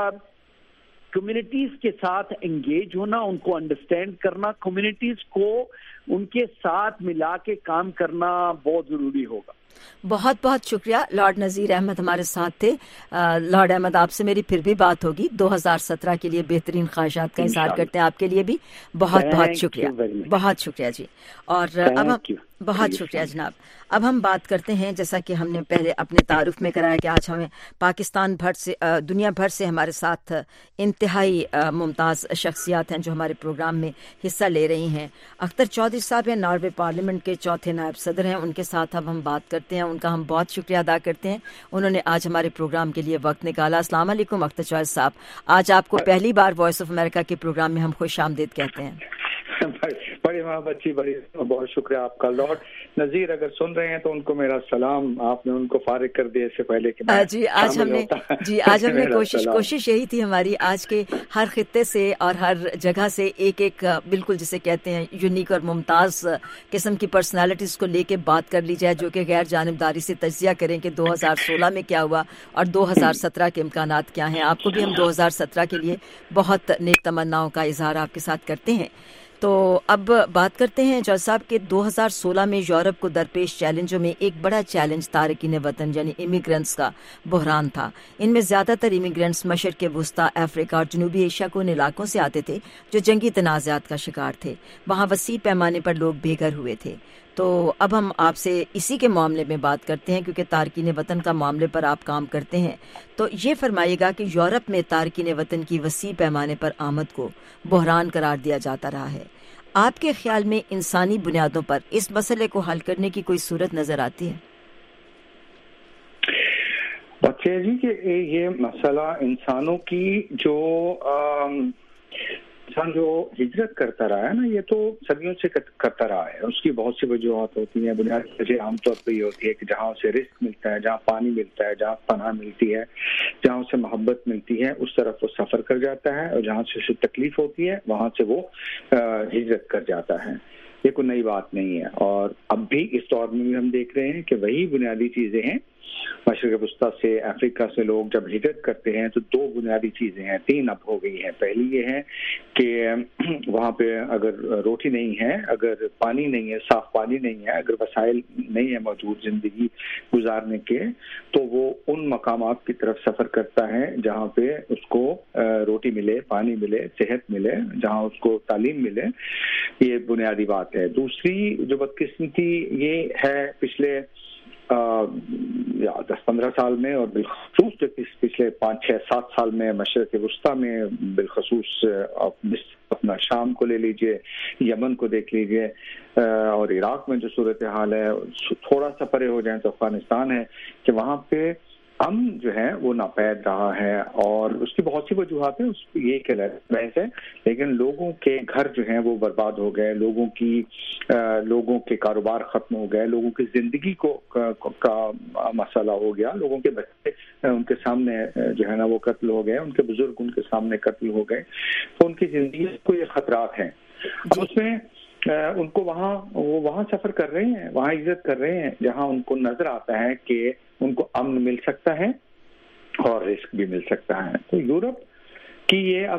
[SPEAKER 5] کمیونٹیز کے ساتھ انگیج ہونا، ان کو انڈرسٹینڈ کرنا، کمیونٹیز کو ان کے ساتھ ملا کے کام کرنا بہت ضروری ہوگا۔
[SPEAKER 2] بہت بہت شکریہ۔ لارڈ نذیر احمد ہمارے ساتھ تھے۔ لارڈ احمد، آپ سے میری پھر بھی بات ہوگی۔ 2017 کے لیے بہترین خواہشات کا اظہار کرتے ہیں آپ کے لیے بھی۔ بہت بہت شکریہ، بہت شکریہ جی۔ اور اب بہت شکریہ جناب۔ اب ہم بات کرتے ہیں، جیسا کہ ہم نے پہلے اپنے تعارف میں کرایا کہ آج ہمیں پاکستان بھر سے، دنیا بھر سے ہمارے ساتھ انتہائی ممتاز شخصیات ہیں جو ہمارے پروگرام میں حصہ لے رہی ہیں۔ اختر چودھری صاحب ہیں، ناروے پارلیمنٹ کے چوتھے نائب صدر ہیں، ان کے ساتھ اب ہم بات کرتے ہیں۔ ان کا ہم بہت شکریہ ادا کرتے ہیں، انہوں نے آج ہمارے پروگرام کے لیے وقت نکالا۔ السلام علیکم اختر چودھری صاحب، آج آپ کو پہلی بار وائس آف امریکہ کے پروگرام میں ہم خوش آمدید کہتے ہیں۔
[SPEAKER 6] بڑی محبت جی، بڑی بہت شکریہ آپ کا۔ لارڈ نذیر اگر سن رہے ہیں تو ان کو میرا سلام، آپ نے ان کو فارغ کر دیا اس سے پہلے کہ
[SPEAKER 2] جی آج ہم نے کوشش یہی تھی ہماری، آج کے ہر خطے سے اور ہر جگہ سے ایک بالکل جسے کہتے ہیں یونیک اور ممتاز قسم کی پرسنالٹیز کو لے کے بات کر لی جائے، جو کہ غیر جانبداری سے تجزیہ کریں کہ 2016 میں کیا ہوا اور 2017 کے امکانات کیا ہیں۔ آپ کو بھی ہم 2017 کے لیے بہت نیک تمناؤں کا اظہار آپ کے ساتھ کرتے ہیں۔ تو اب بات کرتے ہیں جج صاحب کہ 2016 میں یورپ کو درپیش چیلنجوں میں ایک بڑا چیلنج تارکین وطن یعنی امیگرینٹس کا بحران تھا۔ ان میں زیادہ تر امیگرینٹس مشرق وسطی افریقہ اور جنوبی ایشیا کو ان علاقوں سے آتے تھے جو جنگی تنازعات کا شکار تھے، وہاں وسیع پیمانے پر لوگ بے گھر ہوئے تھے۔ تو اب ہم آپ سے اسی کے معاملے میں بات کرتے ہیں، کیونکہ تارکین وطن کا معاملے پر آپ کام کرتے ہیں۔ تو یہ فرمائیے گا کہ یورپ میں تارکین وطن کی وسیع پیمانے پر آمد کو بحران قرار دیا جاتا رہا ہے۔ آپ کے خیال میں انسانی بنیادوں پر اس مسئلے کو حل کرنے کی کوئی صورت نظر آتی ہے؟
[SPEAKER 6] بچے جی کہ یہ مسئلہ انسانوں کی انسان جو ہجرت کرتا رہا ہے نا، یہ تو صدیوں سے کرتا رہا ہے۔ اس کی بہت سی وجوہات ہوتی ہیں، بنیادی وجہ عام طور پہ یہ ہوتی ہے کہ جہاں اسے رزق ملتا ہے، جہاں پانی ملتا ہے، جہاں پناہ ملتی ہے، جہاں اسے محبت ملتی ہے، اس طرف وہ سفر کر جاتا ہے، اور جہاں سے اسے تکلیف ہوتی ہے وہاں سے وہ ہجرت کر جاتا ہے۔ یہ کوئی نئی بات نہیں ہے، اور اب بھی اس دور میں بھی ہم دیکھ رہے ہیں کہ وہی بنیادی چیزیں ہیں۔ مشرق وسطیٰ سے، افریقہ سے لوگ جب ہجرت کرتے ہیں تو دو بنیادی چیزیں ہیں، تین اب ہو گئی ہیں۔ پہلی یہ ہے کہ وہاں پہ اگر روٹی نہیں ہے، اگر پانی نہیں ہے، صاف پانی نہیں ہے، اگر وسائل نہیں ہے موجود زندگی گزارنے کے، تو وہ ان مقامات کی طرف سفر کرتا ہے جہاں پہ اس کو روٹی ملے، پانی ملے، صحت ملے، جہاں اس کو تعلیم ملے۔ یہ بنیادی بات ہے۔ دوسری جو بدقسمتی یہ ہے، پچھلے 10-15 साल में और बिलखसूस पिछले 5-6-7 साल में मशरक़ वस्ती में बिलखसूस अपना शाम को ले लीजिए, यमन को देख लीजिए, और इराक में जो सूरत हाल है, थोड़ा सा परे हो जाए तो अफगानिस्तान है कि वहाँ पे अमन जो है वो नापैद रहा है। और उसकी बहुत सी वजूहत है, ये एक बहस है, लेकिन लोगों के घर जो हैं वो बर्बाद हो गए, लोगों के कारोबार खत्म हो गए, लोगों की जिंदगी का मसला हो गया, लोगों के बच्चे उनके सामने जो है ना वो कत्ल हो गए, उनके बुजुर्ग उनके सामने कत्ल हो गए, तो उनकी जिंदगी को ये खतरात हैं। उसमें उनको वहाँ सफर कर रहे हैं, वहाँ इज्जत कर रहे हैं जहाँ उनको नजर आता है कि उनको अमन मिल सकता है और रिस्क भी मिल सकता है। तो यूरोप की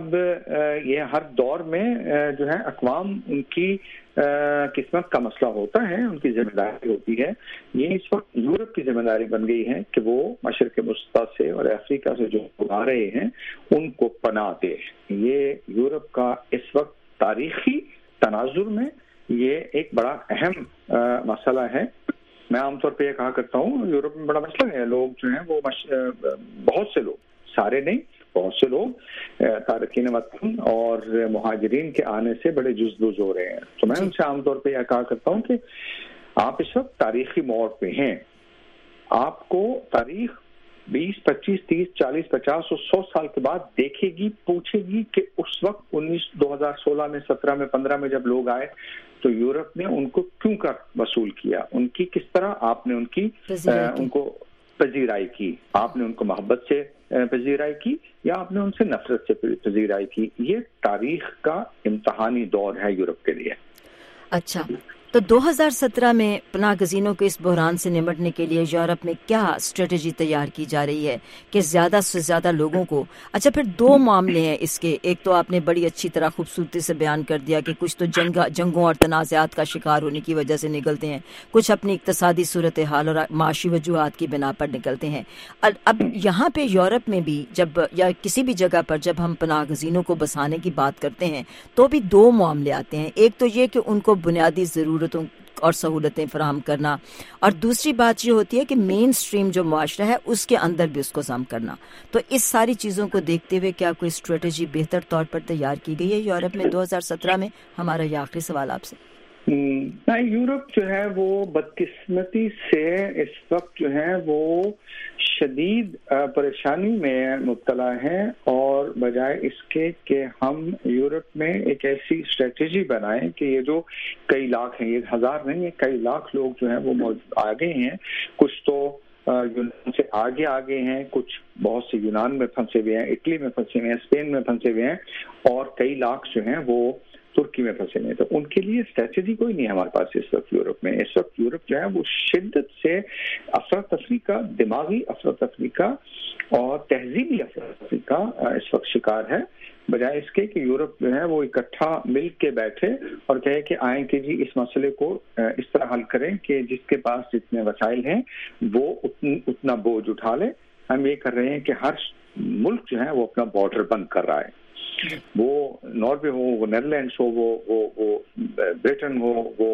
[SPEAKER 6] ये हर दौर में जो है अक़वाम उनकी किस्मत का मसला होता है, उनकी जिम्मेदारी होती है। ये इस वक्त यूरोप की जिम्मेदारी बन गई है कि वो मशरिक़ वस्ती से और अफ्रीका से जो आ रहे हैं उनको पनाह दे। ये यूरोप का इस वक्त तारीखी तनाजुर में ये एक बड़ा अहम मसला है। मैं आमतौर पे ये कहा करता हूँ यूरोप में बड़ा मसला है, लोग जो हैं वो बहुत से लोग, सारे नहीं, बहुत से लोग तारकीन वतन और मुहाजिरीन के आने से बड़े जुज़बुज़ हो रहे हैं। तो मैं उनसे आमतौर पे यह कहा करता हूँ कि आप इस वक्त तारीखी मोड़ पे हैं, आपको तारीख 20, 25, 30, 40, 50 और 100 साल के बाद देखेगी, पूछेगी कि उस वक्त 2016 में, 17 में, 15 में जब लोग आए तो यूरोप ने उनको क्यों कर वसूल किया, उनकी किस तरह आपने उनको पजीराई की, आपने उनको मोहब्बत से पजीराई की या आपने उनसे नफरत से पजीराई की। ये तारीख का इम्तहानी दौर है यूरोप के लिए।
[SPEAKER 2] अच्छा, तो 2017 में पनाह गज़ीनों के इस बहरान से निपटने के लिए यूरोप में क्या स्ट्रेटजी तैयार की जा रही है कि ज़्यादा से ज़्यादा लोगों को। अच्छा, फिर दो मामले हैं इसके, एक तो आपने बड़ी अच्छी तरह खूबसूरती से बयान कर दिया कि कुछ तो जंगों और तनाज़ात का शिकार होने की वजह से निकलते हैं, कुछ अपनी इक़्तिसादी सूरत हाल और माशी वजूहात की बिना पर निकलते हैं। अब यहाँ पे यूरोप में भी जब या किसी भी जगह पर जब हम पनाह गज़ीनों को बसाने की बात करते हैं तो भी दो मामले आते हैं। एक तो ये कि उनको बुनियादी ज़रूरतों और सहूलतें फराहम करना, और दूसरी बात ये होती है कि मेन स्ट्रीम जो मुआशरा है उसके अंदर भी उसको ज़म करना। तो इस सारी चीज़ों को देखते हुए क्या कोई स्ट्रेटजी बेहतर तौर पर तैयार की गई है यूरोप में 2017 में? हमारा ये आखिरी सवाल आपसे।
[SPEAKER 6] यूरोप जो है वो बदकिस्मती से इस वक्त जो है वो शदीद परेशानी में मुब्तला है, और बजाय इसके कि हम यूरोप में एक ऐसी स्ट्रेटजी बनाएं कि ये जो कई लाख हैं, ये हजार नहीं है, कई लाख लोग जो हैं वो आगे हैं, कुछ तो यूनान से आगे हैं, कुछ बहुत से यूनान में फंसे हुए हैं, इटली में फंसे हुए हैं, स्पेन में फंसे हुए हैं, और कई लाख जो हैं वो तुर्की में फंसे हैं। तो उनके लिए स्ट्रेटजी कोई नहीं है हमारे पास इस वक्त यूरोप में। इस वक्त यूरोप जो है वो शिद्दत से अफरा तफरी का, दिमागी अफरा तफरी का और तहजीबी अफरा तफरी का इस वक्त शिकार है, बजाय इसके कि यूरोप जो है वो इकट्ठा मिल के बैठे और कहे कि आए कि जी इस मसले को इस तरह हल करें कि जिसके पास जितने वसाइल हैं वो उतना बोझ उठा ले। हम ये कर रहे हैं कि हर मुल्क जो है वो अपना बॉर्डर बंद कर रहा है, वो नॉर्वे हो, वो नेदरलैंड्स हो, वो ब्रिटेन हो, वो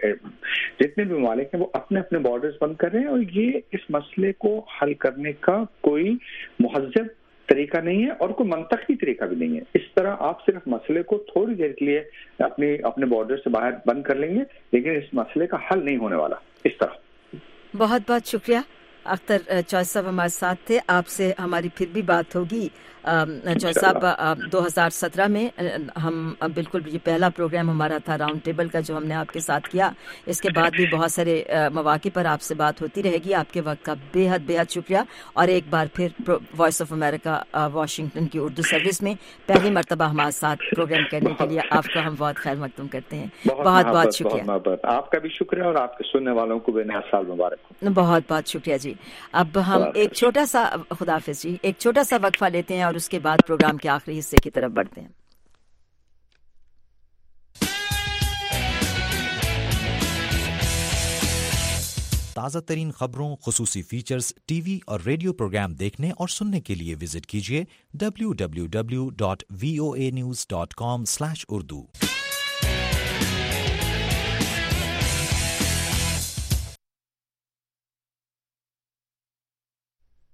[SPEAKER 6] जितने भी ममालिक हैं वो अपने अपने बॉर्डर्स बंद कर रहे हैं, और ये इस मसले को हल करने का कोई मुहज़्ज़ब तरीका नहीं है और कोई मंतकी तरीका भी नहीं है। इस तरह आप सिर्फ मसले को थोड़ी देर के लिए अपने बॉर्डर से बाहर बंद कर लेंगे, लेकिन इस मसले का हल नहीं होने वाला इस तरह।
[SPEAKER 2] बहुत बहुत शुक्रिया। अख्तर चौधरी साहब हमारे साथ थे, आपसे हमारी फिर भी बात होगी। चौधरी साहब 2017 में हम बिल्कुल, ये पहला प्रोग्राम हमारा था राउंड टेबल का जो हमने आपके साथ किया, इसके बाद भी बहुत सारे मौके पर आपसे बात होती रहेगी। आपके वक्त का बेहद बेहद शुक्रिया, और एक बार फिर वॉइस ऑफ अमेरिका वाशिंगटन की उर्दू सर्विस में पहली मरतबा हमारे साथ प्रोग्राम करने के लिए आपका हम बहुत खैर मकदूम करते हैं। बहुत बहुत शुक्रिया।
[SPEAKER 6] आपका भी शुक्रिया और आपके सुनने वालों को भी नया साल मुबारक हो।
[SPEAKER 2] बहुत बहुत शुक्रिया जी। अब हम एक छोटा सा, खुदाफिज जी, एक छोटा सा वक्फा लेते हैं और उसके बाद प्रोग्राम के आखिरी हिस्से की तरफ बढ़ते हैं।
[SPEAKER 7] ताज़ा तरीन खबरों, खुसूसी फीचर्स, टीवी और रेडियो प्रोग्राम देखने और सुनने के लिए विजिट कीजिए www.voanews.com/urdu।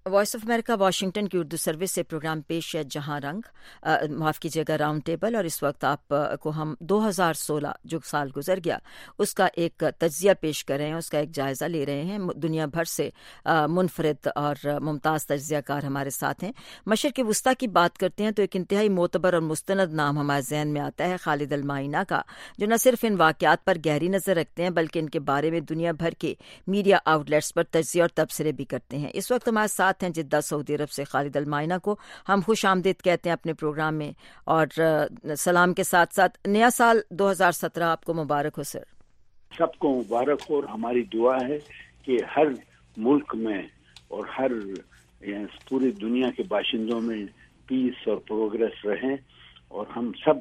[SPEAKER 2] Voice of America Washington की उर्दू सर्विस से प्रोग्राम पेश है जहां रंग, माफ़ कीजिएगा, राउंड टेबल। और इस वक्त आपको हम 2016 जो साल गुजर गया उसका एक तज्जिया पेश कर रहे हैं, उसका एक जायज़ा ले रहे हैं। दुनिया भर से मुनफरिद और मुमताज़ तज्जियाकार हमारे साथ हैं। मशरिक़ वस्ता की बात करते हैं तो एक इंतहाई मोतबर और मुस्तनद नाम हमारे जहन में आता है, खालिद अल-माइना का, जो न सिर्फ इन वाक़यात पर गहरी नज़र रखते हैं बल्कि इनके बारे में दुनिया भर के मीडिया आउटलेट्स पर तज्जिया और तबसरे भी करते हैं। इस वक्त हमारे साथ हैं जिद्दा सऊदी अरब से खालिद अल-माइना को हम खुश आमदीद कहते हैं अपने प्रोग्राम में, और सलाम के साथ साथ नया साल 2017 आपको मुबारक हो सर।
[SPEAKER 8] सबको मुबारक हो, और हमारी दुआ है कि हर मुल्क में और हर पूरी दुनिया के बाशिंदों में पीस और प्रोग्रेस रहें, और हम सब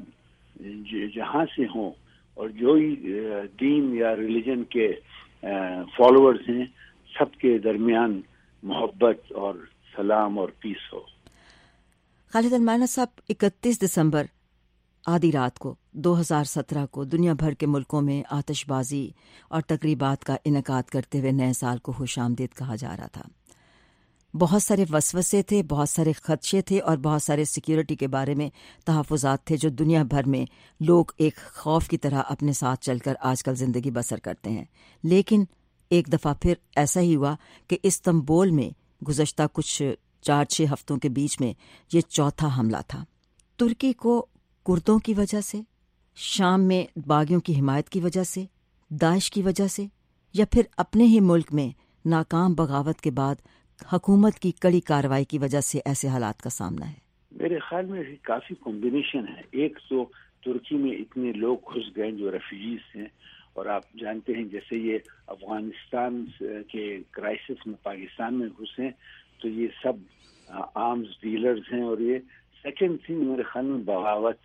[SPEAKER 8] जहाँ से हों और जो ही दीन या रिलीजन के फॉलोअर्स हैं सबके दरमियान मोहब्बत और सलाम और पीस हो।
[SPEAKER 2] खालिद अल-माइना साहब, 31 दिसंबर आधी रात को 2017 को दुनिया भर के मुल्कों में आतिशबाजी और तकरीबात का इनेकाद करते हुए नए साल को खुश आमदीद कहा जा रहा था। बहुत सारे वसवसे थे, बहुत सारे खदशे थे और बहुत सारे सिक्योरिटी के बारे में तहफ़्फ़ुज़ात थे जो दुनिया भर में लोग एक खौफ की तरह अपने साथ चलकर आजकल ज़िंदगी बसर करते हैं। लेकिन एक दफ़ा फिर ऐसा ही हुआ कि इस्तांबुल में गुज़श्ता कुछ 4-6 हफ्तों के बीच में ये चौथा हमला था। तुर्की को कुर्दों की वजह से, शाम में बागियों की हिमायत की वजह से, दाइश की वजह से, या फिर अपने ही मुल्क में नाकाम बगावत के बाद हुकूमत की कड़ी कार्रवाई की वजह से ऐसे हालात का सामना है?
[SPEAKER 8] मेरे ख्याल में काफी कॉम्बिनेशन है। एक तो तुर्की में इतने लोग घुस गए जो रेफ्यूजीज हैं, और आप जानते हैं जैसे ये अफगानिस्तान के क्राइसिस में पाकिस्तान में घुसे तो ये सब आर्म्स डीलर्स हैं, और ये सेकंड थिंग मेरे ख्याल में बगावत,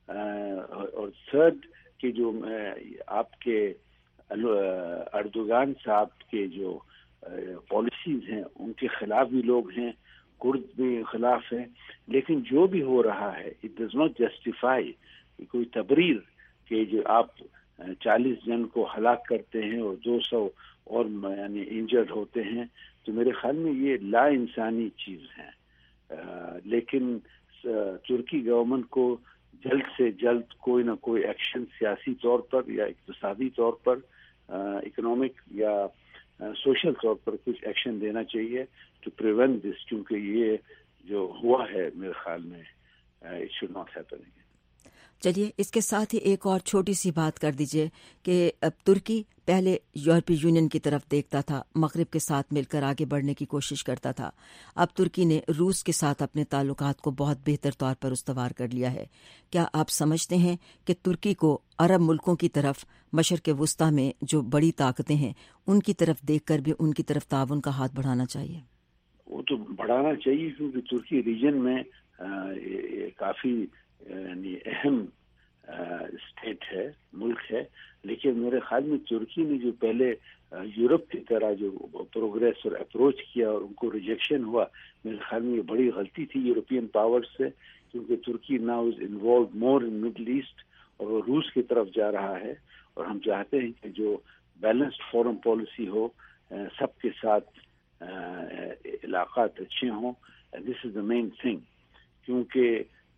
[SPEAKER 8] और थर्ड कि जो आपके अर्दोगान साहब के जो पॉलिसीज हैं उनके खिलाफ भी लोग हैं, कुर्द भी खिलाफ हैं। लेकिन जो भी हो रहा है इट डज नॉट जस्टिफाई कोई तबरीर कि जो आप 40 जन को हलाक करते हैं और 200 और यानी इंजर्ड होते हैं, तो मेरे ख्याल में ये ला इंसानी चीज है। लेकिन तुर्की गवर्नमेंट को जल्द से जल्द कोई ना कोई एक्शन सियासी तौर पर या इक्तिसादी तौर पर, इकोनॉमिक या सोशल तौर पर कुछ एक्शन देना चाहिए टू प्रिवेंट दिस, क्योंकि ये जो हुआ है मेरे ख्याल में इट शुड नॉट हैपन।
[SPEAKER 2] चलिए, इसके साथ ही एक और छोटी सी बात कर दीजिए कि अब तुर्की पहले यूरोपीय यूनियन की तरफ देखता था, मगरिब के साथ मिलकर आगे बढ़ने की कोशिश करता था। अब तुर्की ने रूस के साथ अपने ताल्लुकात को बहुत बेहतर तौर पर उस्तवार कर लिया है। क्या आप समझते हैं कि तुर्की को अरब मुल्कों की तरफ, मशरिक़ वस्ता में जो बड़ी ताकतें हैं उनकी तरफ देखकर भी उनकी तरफ ताउन का हाथ बढ़ाना चाहिए?
[SPEAKER 8] वो तो बढ़ाना चाहिए, क्योंकि तुर्की रीजन में काफी यानी अहम स्टेट है, मुल्क है। लेकिन मेरे ख्याल में तुर्की ने जो पहले यूरोप की तरह जो प्रोग्रेस और अप्रोच किया और उनको रिजेक्शन हुआ, मेरे ख्याल में ये बड़ी गलती थी यूरोपियन पावर्स से, क्योंकि तुर्की now is involve more in Middle East और वो रूस की तरफ जा रहा है। और हम चाहते हैं कि जो बैलेंस्ड फॉरेन पॉलिसी हो, सबके साथ इलाकात अच्छे हों, this is the main thing. क्योंकि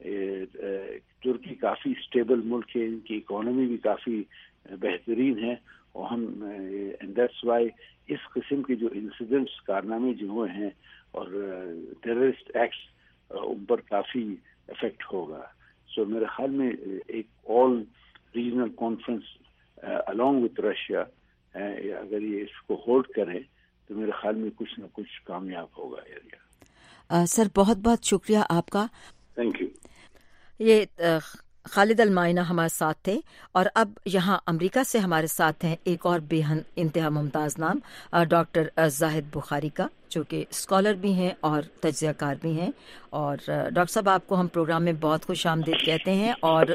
[SPEAKER 8] तुर्की काफी स्टेबल मुल्क है, इनकी इकोनॉमी भी काफी बेहतरीन है, और हम दैट्स वाई इस किस्म के जो इंसिडेंट्स, कारनामे जो हुए हैं और टेररिस्ट एक्ट्स, उन पर काफी इफेक्ट होगा। सो मेरे ख्याल में एक all regional conference along with Russia, अगर ये इसको होल्ड करें तो मेरे ख्याल में कुछ न कुछ कामयाब होगा एरिया।
[SPEAKER 2] सर, बहुत बहुत शुक्रिया आपका।
[SPEAKER 8] Thank you.
[SPEAKER 2] ये खालिद अल-माइना हमारे साथ थे, और अब यहाँ अमेरिका से हमारे साथ हैं एक और बेहद इंतहा मुमताज़ नाम डॉक्टर जाहिद बुखारी का, जो कि स्कॉलर भी हैं और तज्ज़ियाकार भी हैं। और डॉक्टर साहब, आपको हम प्रोग्राम में बहुत खुश आमदीद कहते हैं और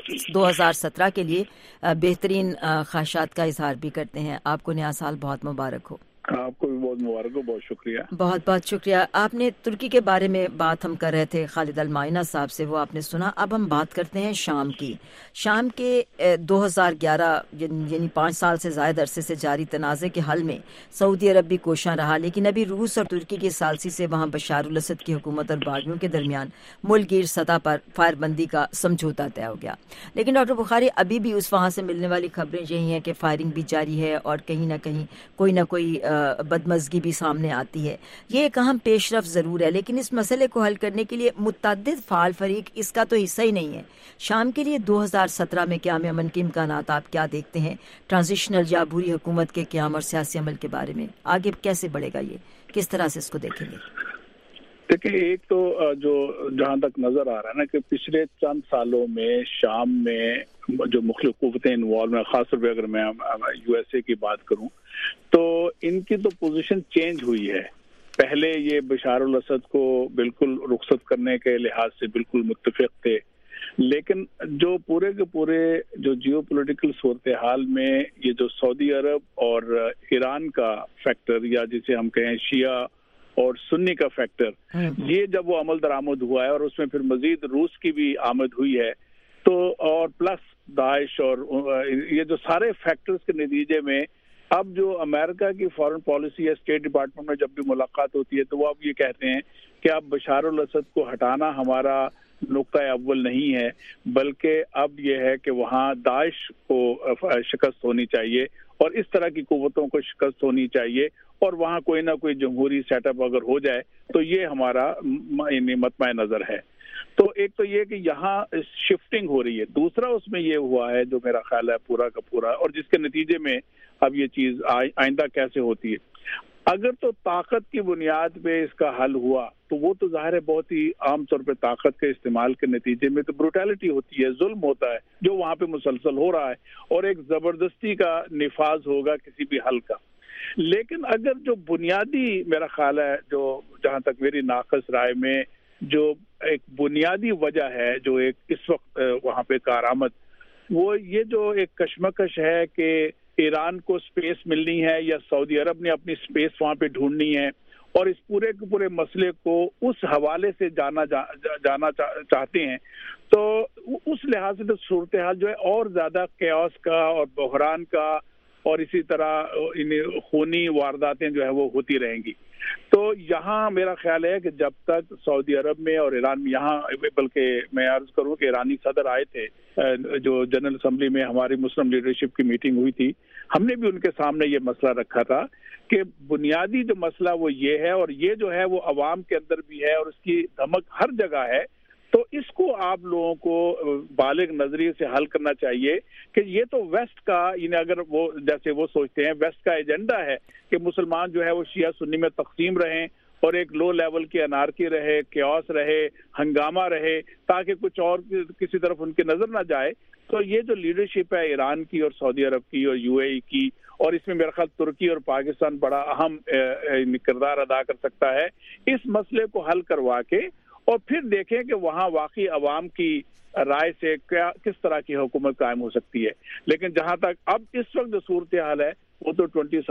[SPEAKER 2] 2017 के लिए बेहतरीन ख्वाहिशात का इजहार भी करते हैं। आपको नया साल बहुत मुबारक हो।
[SPEAKER 9] آپ کو بھی بہت مبارک ہو، بہت شکریہ.
[SPEAKER 2] بہت بہت شکریہ. آپ نے ترکی کے بارے میں بات ہم کر رہے تھے خالد المعینہ صاحب سے، وہ آپ نے سنا. اب ہم بات کرتے ہیں شام کی. شام کے 2011 یعنی 5 سال سے زائد عرصے سے جاری تنازع کے حل میں سعودی عرب بھی کوشاں رہا، لیکن ابھی روس اور ترکی کی ثالثی سے وہاں بشار الاسد کی حکومت اور باغیوں کے درمیان ملک گیر سطح پر فائر بندی کا سمجھوتا طے ہو گیا. لیکن ڈاکٹر بخاری، ابھی بھی اس وہاں سے ملنے والی خبریں یہی ہیں کہ فائرنگ بھی جاری ہے اور کہیں نہ کہیں کوئی نہ کوئی بدمزگی بھی سامنے آتی ہے. یہ ایک اہم پیش رفت ضرور ہے، لیکن اس مسئلے کو حل کرنے کے لیے متعدد فعال فریق اس کا تو حصہ ہی نہیں ہے. شام کے لیے 2017 میں قیام امن کے امکانات آپ کیا دیکھتے ہیں؟ ٹرانزیشنل یا عبوری حکومت کے قیام اور سیاسی عمل کے بارے میں آگے کیسے بڑھے گا، یہ کس طرح سے اس کو دیکھیں گے؟
[SPEAKER 9] دیکھیں، ایک تو جو جہاں تک نظر آ رہا ہے نا کہ پچھلے چند سالوں میں شام میں جو مختلف قوتیں انوالو ہیں، خاص طور پہ اگر میں یو ایس اے کی بات کروں تو ان کی تو پوزیشن چینج ہوئی ہے. پہلے یہ بشار الاسد کو بالکل رخصت کرنے کے لحاظ سے بالکل متفق تھے، لیکن جو پورے کے پورے جو جیو پولیٹیکل صورتحال میں یہ جو سعودی عرب اور ایران کا فیکٹر، یا جسے ہم کہیں شیعہ اور سنی کا فیکٹر، یہ جب وہ عمل درآمد ہوا ہے اور اس میں پھر مزید روس کی بھی آمد ہوئی ہے، تو اور پلس داعش اور یہ جو سارے فیکٹرز کے نتیجے میں اب جو امریکہ کی فارن پالیسی یا اسٹیٹ ڈپارٹمنٹ میں جب بھی ملاقات ہوتی ہے تو وہ اب یہ کہتے ہیں کہ اب بشار الاسد کو ہٹانا ہمارا نقطۂ اول نہیں ہے، بلکہ اب یہ ہے کہ وہاں داعش کو شکست ہونی چاہیے اور اس طرح کی قوتوں کو شکست ہونی چاہیے، اور وہاں کوئی نہ کوئی جمہوری سیٹ اپ اگر ہو جائے تو یہ ہمارا مطمع نظر ہے. تو ایک تو یہ کہ یہاں شفٹنگ ہو رہی ہے. دوسرا اس میں یہ ہوا ہے جو میرا خیال ہے پورا کا پورا، اور جس کے نتیجے میں اب یہ چیز آئندہ کیسے ہوتی ہے. اگر تو طاقت کی بنیاد پہ اس کا حل ہوا تو وہ تو ظاہر ہے بہت ہی عام طور پہ طاقت کے استعمال کے نتیجے میں تو بروٹیلٹی ہوتی ہے، ظلم ہوتا ہے جو وہاں پہ مسلسل ہو رہا ہے، اور ایک زبردستی کا نفاذ ہوگا کسی بھی حل کا. لیکن اگر جو بنیادی میرا خیال ہے، جو جہاں تک میری ناقص رائے میں جو ایک بنیادی وجہ ہے جو ایک اس وقت وہاں پہ کارآمد، وہ یہ جو ایک کشمکش ہے کہ ایران کو سپیس ملنی ہے یا سعودی عرب نے اپنی سپیس وہاں پہ ڈھونڈنی ہے، اور اس پورے کے پورے مسئلے کو اس حوالے سے جانا چاہتے ہیں، تو اس لحاظ سے تو صورتحال جو ہے اور زیادہ کیوس کا اور بحران کا اور اسی طرح خونی وارداتیں جو ہے وہ ہوتی رہیں گی. تو یہاں میرا خیال ہے کہ جب تک سعودی عرب میں اور ایران میں، یہاں بلکہ میں عرض کروں کہ ایرانی صدر آئے تھے جو جنرل اسمبلی میں ہماری مسلم لیڈرشپ کی میٹنگ ہوئی تھی، ہم نے بھی ان کے سامنے یہ مسئلہ رکھا تھا کہ بنیادی جو مسئلہ وہ یہ ہے، اور یہ جو ہے وہ عوام کے اندر بھی ہے اور اس کی دھمک ہر جگہ ہے، تو اس کو آپ لوگوں کو بالغ نظریے سے حل کرنا چاہیے کہ یہ تو ویسٹ کا، یعنی اگر وہ جیسے وہ سوچتے ہیں ویسٹ کا ایجنڈا ہے کہ مسلمان جو ہے وہ شیعہ سنی میں تقسیم رہیں اور ایک لو لیول کی انارکی رہے، کیوس رہے، ہنگامہ رہے، تاکہ کچھ اور کسی طرف ان کی نظر نہ جائے. تو یہ جو لیڈرشپ ہے ایران کی اور سعودی عرب کی اور یو اے ای کی، اور اس میں میرا خیال ترکی اور پاکستان بڑا اہم کردار ادا کر سکتا ہے، اس مسئلے کو حل کروا کے اور پھر دیکھیں کہ وہاں واقعی عوام کی رائے سے کس طرح کی حکومت قائم ہو سکتی ہے. لیکن جہاں تک اب اس وقت جو صورتحال ہے وہ تو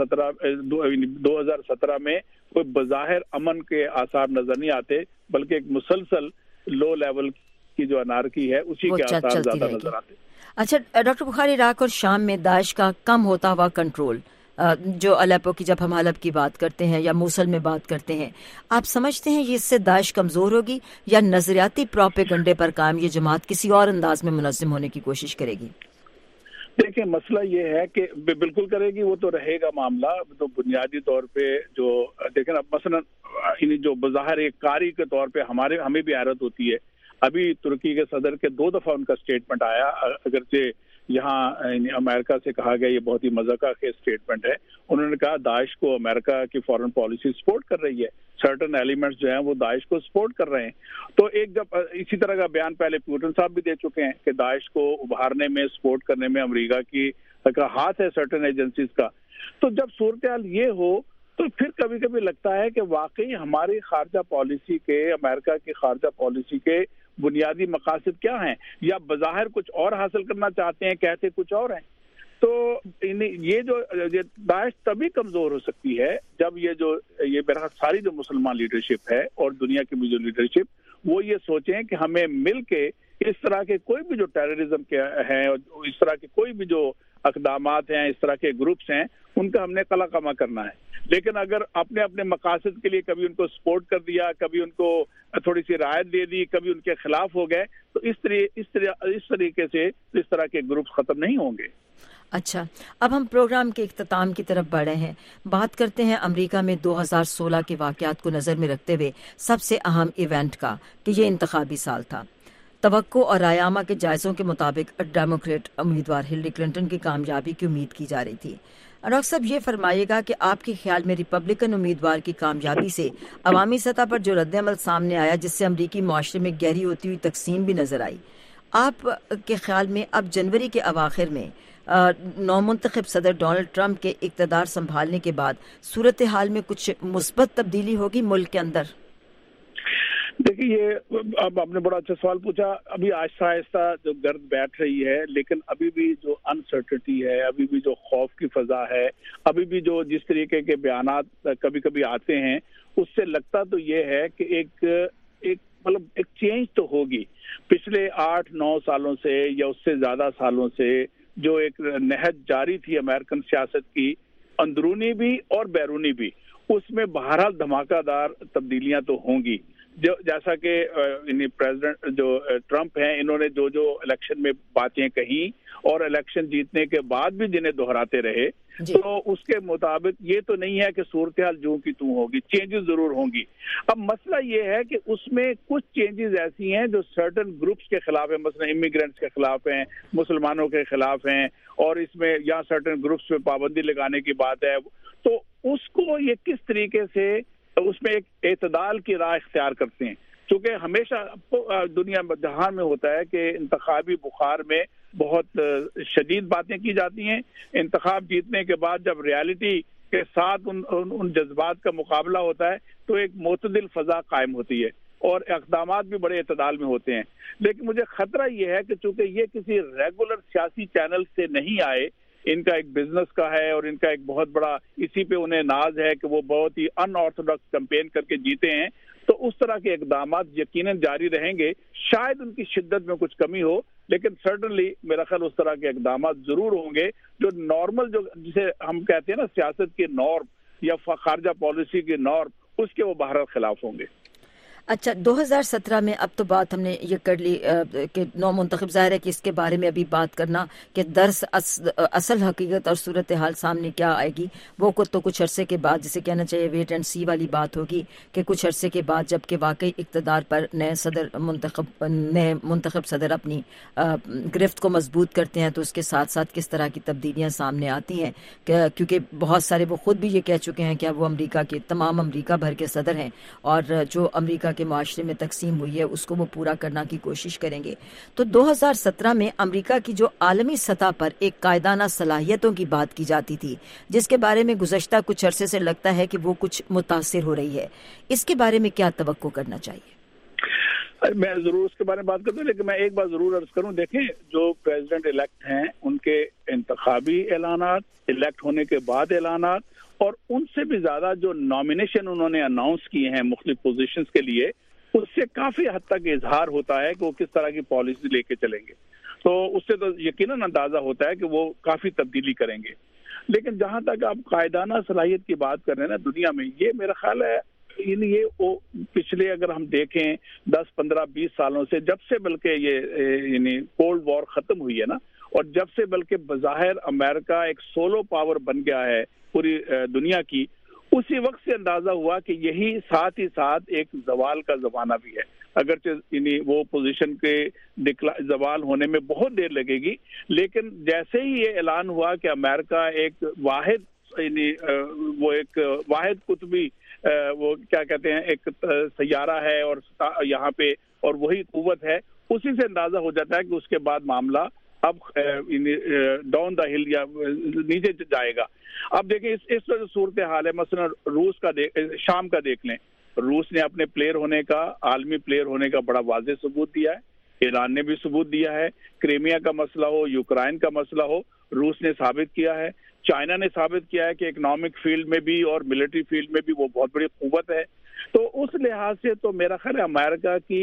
[SPEAKER 9] 2017 میں کوئی بظاہر امن کے آثار نظر نہیں آتے، بلکہ ایک مسلسل لو لیول کی جو انارکی ہے اسی کے آثار زیادہ نظر آتے.
[SPEAKER 2] اچھا ڈاکٹر بخاری، عراق اور شام میں داعش کا کم ہوتا ہوا کنٹرول، جو الیپو کی جب ہم حلب کی بات کرتے ہیں یا موصل میں بات کرتے ہیں، آپ سمجھتے ہیں یہ اس سے داعش کمزور ہوگی یا نظریاتی پروپیگنڈے پر قائم یہ جماعت کسی اور انداز میں منظم ہونے کی کوشش کرے گی؟
[SPEAKER 9] دیکھیں، مسئلہ یہ ہے کہ بالکل کرے گی، وہ تو رہے گا معاملہ. تو بنیادی طور پہ جو دیکھیں اب مثلا جو بظاہر ایک قاری کے طور پہ ہمیں بھی حیرت ہوتی ہے. ابھی ترکی کے صدر کے 2 دفعہ ان کا سٹیٹمنٹ آیا، اگرچہ یہاں امریکہ سے کہا گیا، یہ بہت ہی مذاق خیز سٹیٹمنٹ ہے. انہوں نے کہا داعش کو امریکہ کی فارن پالیسی سپورٹ کر رہی ہے، سرٹن ایلیمنٹس جو ہیں وہ داعش کو سپورٹ کر رہے ہیں. تو ایک جب اسی طرح کا بیان پہلے پوٹن صاحب بھی دے چکے ہیں کہ داعش کو ابھارنے میں سپورٹ کرنے میں امریکہ کی ہاتھ ہے سرٹن ایجنسیز کا. تو جب صورتحال یہ ہو تو پھر کبھی کبھی لگتا ہے کہ واقعی ہماری خارجہ پالیسی کے، امریکہ کی خارجہ پالیسی کے بنیادی مقاصد کیا ہیں، یا بظاہر کچھ اور حاصل کرنا چاہتے ہیں، کہتے کچھ اور ہیں. تو یہ جو داعش تبھی کمزور ہو سکتی ہے جب یہ میرا ساری جو مسلمان لیڈرشپ ہے اور دنیا کی بھی جو لیڈرشپ وہ یہ سوچیں کہ ہمیں مل کے اس طرح کے کوئی بھی جو ٹیررزم کے ہیں اور اس طرح کے کوئی بھی جو اقدامات ہیں، اس طرح کے گروپس ہیں، ان کا ہم نے قلع کما کرنا ہے. لیکن اگر اپنے اپنے مقاصد کے لیے کبھی ان کو سپورٹ کر دیا، کبھی ان کو تھوڑی سی رعایت دے دی، کبھی ان کے خلاف ہو گئے، تو اس طریقے سے اس طرح کے گروپس ختم نہیں ہوں گے.
[SPEAKER 2] اچھا، اب ہم پروگرام کے اختتام کی طرف بڑھ رہے ہیں. بات کرتے ہیں امریکہ میں 2016 کے واقعات کو نظر میں رکھتے ہوئے سب سے اہم ایونٹ کا کہ یہ انتخابی سال تھا. توقع اور رائے عامہ کے جائزوں کے مطابق ڈیموکریٹ امیدوار ہلری کلنٹن کی کامیابی کی امید کی جا رہی تھی. ڈاکٹر صاحب یہ فرمائیے گا کہ آپ کے خیال میں ریپبلکن امیدوار کی کامیابی سے عوامی سطح پر جو رد عمل سامنے آیا، جس سے امریکی معاشرے میں گہری ہوتی ہوئی تقسیم بھی نظر آئی، آپ کے خیال میں اب جنوری کے اواخر میں نومنتخب صدر ڈونلڈ ٹرمپ کے اقتدار سنبھالنے کے بعد صورتحال میں کچھ مثبت تبدیلی ہوگی ملک کے اندر؟
[SPEAKER 9] دیکھیے، یہ اب آپ نے بڑا اچھا سوال پوچھا. ابھی آہستہ آہستہ جو گرد بیٹھ رہی ہے، لیکن ابھی بھی جو انسرٹنٹی ہے، ابھی بھی جو خوف کی فضا ہے، ابھی بھی جو جس طریقے کے بیانات کبھی کبھی آتے ہیں، اس سے لگتا تو یہ ہے کہ ایک چینج تو ہوگی. پچھلے 8-9 سالوں سے یا اس سے زیادہ سالوں سے جو ایک نہج جاری تھی امریکن سیاست کی، اندرونی بھی اور بیرونی بھی، اس میں بہرحال دھماکہ دار تبدیلیاں تو ہوں گی. جیسا کہ پریزیڈنٹ جو ٹرمپ ہیں، انہوں نے جو الیکشن میں باتیں کہیں اور الیکشن جیتنے کے بعد بھی جنہیں دہراتے رہے، تو اس کے مطابق یہ تو نہیں ہے کہ صورتحال جو کی توں ہوگی، چینجز ضرور ہوں گی. اب مسئلہ یہ ہے کہ اس میں کچھ چینجز ایسی ہیں جو سرٹن گروپس کے خلاف ہیں، مثلا امیگرینٹس کے خلاف ہیں، مسلمانوں کے خلاف ہیں، اور اس میں یا سرٹن گروپس پہ پابندی لگانے کی بات ہے. تو اس کو یہ کس طریقے سے اس میں ایک اعتدال کی راہ اختیار کرتے ہیں، کیونکہ ہمیشہ دنیا جہان میں ہوتا ہے کہ انتخابی بخار میں بہت شدید باتیں کی جاتی ہیں. انتخاب جیتنے کے بعد جب ریالٹی کے ساتھ ان جذبات کا مقابلہ ہوتا ہے تو ایک معتدل فضا قائم ہوتی ہے اور اقدامات بھی بڑے اعتدال میں ہوتے ہیں. لیکن مجھے خطرہ یہ ہے کہ چونکہ یہ کسی ریگولر سیاسی چینل سے نہیں آئے، ان کا ایک بزنس کا ہے اور ان کا ایک بہت بڑا اسی پہ انہیں ناز ہے کہ وہ بہت ہی ان آرتھوڈاکس کیمپین کر کے جیتے ہیں، تو اس طرح کے اقدامات یقیناً جاری رہیں گے. شاید ان کی شدت میں کچھ کمی ہو، لیکن سرٹنلی میرا خیال اس طرح کے اقدامات ضرور ہوں گے جو نارمل، جو جسے ہم کہتے ہیں نا سیاست کی نارم یا خارجہ پالیسی کی نارم، اس کے وہ بہرحال خلاف ہوں گے.
[SPEAKER 2] اچھا، 2017 میں اب تو بات ہم نے یہ کر لی کہ نو منتخب، ظاہر ہے کہ اس کے بارے میں ابھی بات کرنا کہ اصل حقیقت اور صورتحال سامنے کیا آئے گی وہ تو کچھ عرصے کے بعد، جسے کہنا چاہیے ویٹ اینڈ سی والی بات ہوگی کہ کچھ عرصے کے بعد جب کہ واقعی اقتدار پر نئے منتخب صدر اپنی گرفت کو مضبوط کرتے ہیں تو اس کے ساتھ ساتھ کس طرح کی تبدیلیاں سامنے آتی ہیں، کیونکہ بہت سارے وہ خود بھی یہ کہہ چکے ہیں کہ اب وہ تمام امریکہ بھر کے صدر ہیں اور جو امریکہ کے معاشرے میں تقسیم ہوئی ہے اس کو وہ پورا کرنا کی کوشش کریں گے. تو 2017 میں امریکہ کی جو عالمی سطح پر ایک قائدانہ صلاحیتوں کی بات کی جاتی تھی، جس کے بارے میں گزشتہ کچھ عرصے سے لگتا ہے کہ وہ کچھ متاثر ہو رہی ہے، اس کے بارے میں کیا توقع کرنا چاہیے؟
[SPEAKER 9] میں ضرور اس کے بارے میں بات کرتا ہوں، لیکن میں ایک بات ضرور عرض کروں. دیکھیں، جو پریزیڈنٹ الیکٹ ہیں ان کے انتخابی اعلانات، الیکٹ ہونے کے بعد اعلانات، اور ان سے بھی زیادہ جو نامینیشن انہوں نے اناؤنس کیے ہیں مختلف پوزیشنز کے لیے، اس سے کافی حد تک اظہار ہوتا ہے کہ وہ کس طرح کی پالیسی لے کے چلیں گے. تو اس سے تو یقیناً اندازہ ہوتا ہے کہ وہ کافی تبدیلی کریں گے. لیکن جہاں تک آپ قائدانہ صلاحیت کی بات کر رہے ہیں نا دنیا میں، یہ میرا خیال ہے یہ پچھلے اگر ہم دیکھیں 10, 15, 20 سالوں سے، جب سے بلکہ یہ کولڈ وار ختم ہوئی ہے نا، اور جب سے بلکہ بظاہر امریکہ ایک سولو پاور بن گیا ہے پوری دنیا کی، اسی وقت سے اندازہ ہوا کہ یہی ساتھ ہی ساتھ ایک زوال کا زمانہ بھی ہے. اگرچہ وہ پوزیشن کے زوال ہونے میں بہت دیر لگے گی، لیکن جیسے ہی یہ اعلان ہوا کہ امریکہ ایک واحد قطبی وہ کیا کہتے ہیں ایک سیارہ ہے اور یہاں پہ اور وہی قوت ہے، اسی سے اندازہ ہو جاتا ہے کہ اس کے بعد معاملہ اب ڈاؤن دا ہل یا نیچے جائے گا. اب دیکھیں اس جو صورتحال ہے، مثلا روس کا شام کا دیکھ لیں. روس نے اپنے پلیئر ہونے کا، عالمی پلیئر ہونے کا بڑا واضح ثبوت دیا ہے. ایران نے بھی ثبوت دیا ہے. کریمیا کا مسئلہ ہو، یوکرائن کا مسئلہ ہو، रूस ने साबित किया है, चाइना ने साबित किया है कि इकोनॉमिक फील्ड में भी और मिलिट्री फील्ड में भी वो बहुत बड़ी कुव्वत है। तो उस लिहाज से तो मेरा ख्याल है अमेरिका की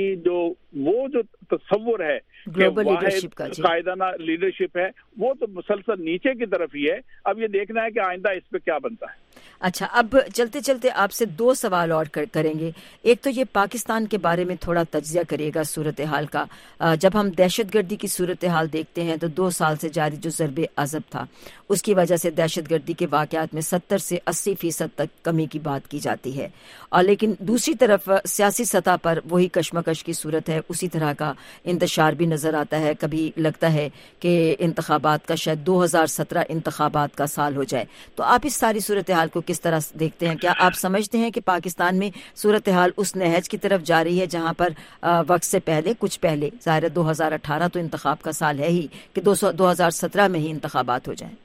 [SPEAKER 9] जो तस्वुर है
[SPEAKER 2] ग्लोबल लीडरशिप का
[SPEAKER 9] कायदाना लीडरशिप है, वो तो मुसलसल नीचे की तरफ ही है। अब ये देखना है कि आइंदा इस पे क्या बनता है।
[SPEAKER 2] अच्छा, अब चलते चलते आपसे 2 सवाल और करेंगे। एक तो ये पाकिस्तान के बारे में थोड़ा तज्जिया करिएगा सूरत हाल का। जब हम दहशतगर्दी की सूरत हाल देखते हैं तो 2 साल से जारी जो ज़रबे अज़ब था उसकी वजह से दहशतगर्दी के वाक़यात में 70 से 80% तक कमी की बात की जाती है, और लेकिन दूसरी तरफ सियासी सतह पर वही कशमकश की सूरत है, उसी तरह का इंतशार भी नज़र आता है। कभी लगता है कि इंतखाबात का शायद 2017 इंतखाबात का साल हो जाए। तो आप इस सारी सूरत हाल को किस तरह देखते हैं? क्या आप समझते हैं कि पाकिस्तान में सूरत हाल उस नहज की तरफ जा रही है जहां पर वक्त से पहले, कुछ पहले, ज़ाहिर 2018 तो इंतखाब का साल है ही, कि 2017 में ही इंतखाबात हो जाए?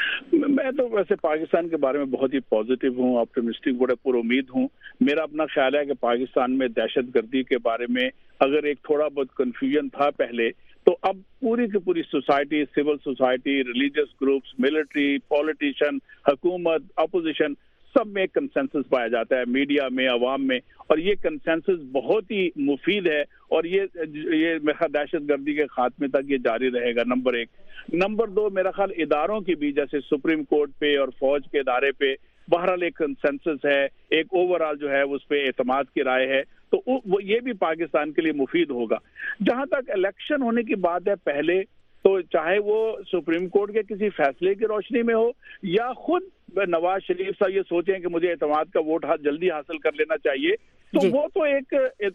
[SPEAKER 9] मैं तो वैसे पाकिस्तान के बारे में बहुत ही पॉजिटिव हूँ, ऑप्टिमिस्टिक, बड़े पुरुमीद हूँ। मेरा अपना ख्याल है कि पाकिस्तान में दहशतगर्दी के बारे में अगर एक थोड़ा बहुत कन्फ्यूजन था पहले, तो अब पूरी की पूरी society, civil society, religious groups, military, politician, हुकूमत, अपोजिशन, सब में कंसेंसस पाया जाता है, मीडिया में, अवाम में, और ये कंसेंसस बहुत ही मुफीद है और ये मेरा दहशतगर्दी के खात्मे तक ये जारी रहेगा, नंबर 1। नंबर 2, मेरा ख्याल इदारों की भी, जैसे सुप्रीम कोर्ट पे और फौज के इदारे पे बहरहाल एक कंसेंसस है, एक ओवरऑल जो है उस पे एतमाद की राय है, तो वो ये भी पाकिस्तान के लिए मुफीद होगा। जहां तक इलेक्शन होने की बात है, पहले तो चाहे वो सुप्रीम कोर्ट के किसी फैसले की रोशनी में हो या खुद नवाज शरीफ साहब ये सोचें कि मुझे एतमाद का वोट जल्दी हासिल कर लेना चाहिए, तो वो तो एक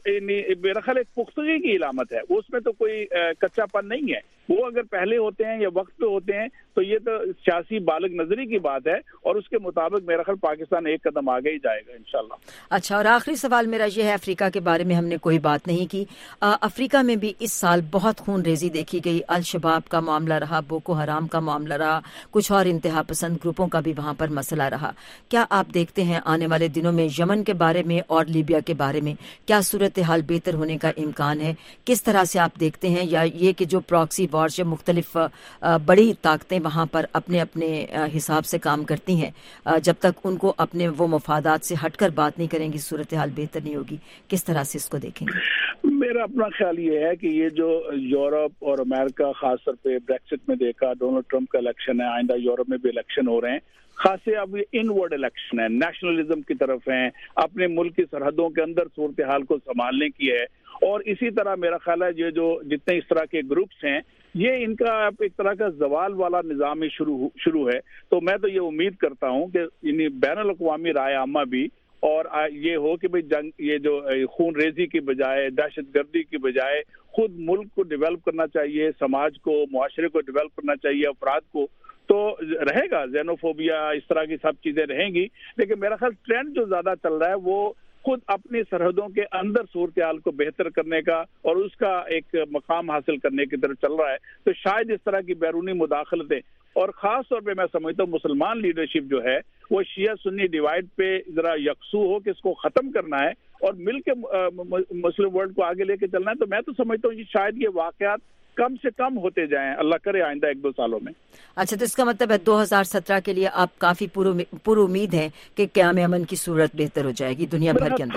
[SPEAKER 9] मेरा ख्याल एक पुख्तगी की इलामत है, उसमें तो कोई कच्चापन नहीं है। वो अगर पहले होते हैं या वक्त पे होते हैं तो ये तो सियासी बालग नजरी की बात है, और उसके मुताबिक मेरा ख्याल पाकिस्तान एक कदम आगे ही जाएगा इंशाल्लाह।
[SPEAKER 2] अच्छा, और आखिरी सवाल मेरा ये है, अफ्रीका के बारे में हमने कोई बात नहीं की। अफ्रीका में भी इस साल बहुत खून रेजी देखी गई। अल शबाब का मामला रहा, बोको हराम का मामला रहा, कुछ और इंतहा पसंद ग्रुपों का भी वहां पर मसला रहा। क्या आप देखते हैं आने वाले दिनों में यमन के बारे में और लीबिया के बारे में क्या सूरत हाल बेहतर होने का इम्कान है? किस तरह से आप देखते हैं, या ये कि जो प्रॉक्सी वॉर्स या मुख्तलिफ बड़ी ताकतें वहां पर अपने अपने हिसाब से काम करती हैं, जब तक उनको अपने वो मफादात से हटकर बात नहीं करेंगी सूरत हाल बेहतर नहीं होगी? किस तरह से इसको देखेंगे?
[SPEAKER 9] मेरा अपना ख्याल ये है कि ये जो यूरोप और अमेरिका, खासतौर पे ब्रेक्सिट में देखा, डोनाल्ड ट्रंप का इलेक्शन है, आइंदा यूरोप में भी इलेक्शन हो रहे हैं, खासे अब ये इनवर्ड इलेक्शन है, नेशनलिज्म की तरफ हैं, अपने मुल्क की सरहदों के अंदर सूरत हाल को संभालने की है। और इसी तरह मेरा ख्याल है ये जो जितने इस तरह के ग्रुप्स हैं, ये इनका एक तरह का जवाल वाला निज़ाम ही शुरू है। तो मैं तो ये उम्मीद करता हूँ कि बैनुल अक़वामी राय आमा भी और ये हो कि भाई जंग, ये जो खून रेजी की बजाय, दहशतगर्दी की बजाय खुद मुल्क को डेवलप करना चाहिए, समाज को, मुआशरे को डेवलप करना चाहिए, अफराद को, तो रहेगा। जेनोफोबिया, इस तरह की सब चीजें रहेंगी, लेकिन मेरा ख्याल ट्रेंड जो ज्यादा चल रहा है वो खुद अपनी सरहदों के अंदर सूरत हाल को बेहतर करने का और उसका एक मकाम हासिल करने की तरफ चल रहा है। तो शायद इस तरह की बैरूनी मुदाखलतें, और खास तौर पे मैं समझता हूँ मुसलमान लीडरशिप जो है वो शिया सुन्नी डिवाइड पे जरा यकसू हो कि इसको खत्म करना है और मिल के मुस्लिम वर्ल्ड को आगे लेके चलना है। तो मैं तो समझता हूँ कि शायद ये वाकयात कम से कम होते जाएं, अल्लाह करे आइंदा 1-2 सालों में।
[SPEAKER 2] अच्छा, तो इसका मतलब है 2017 के लिए आप काफी पूरी उम्मीद हैं कि क़याम अमन की सूरत बेहतर हो जाएगी दुनिया भर के अंदर?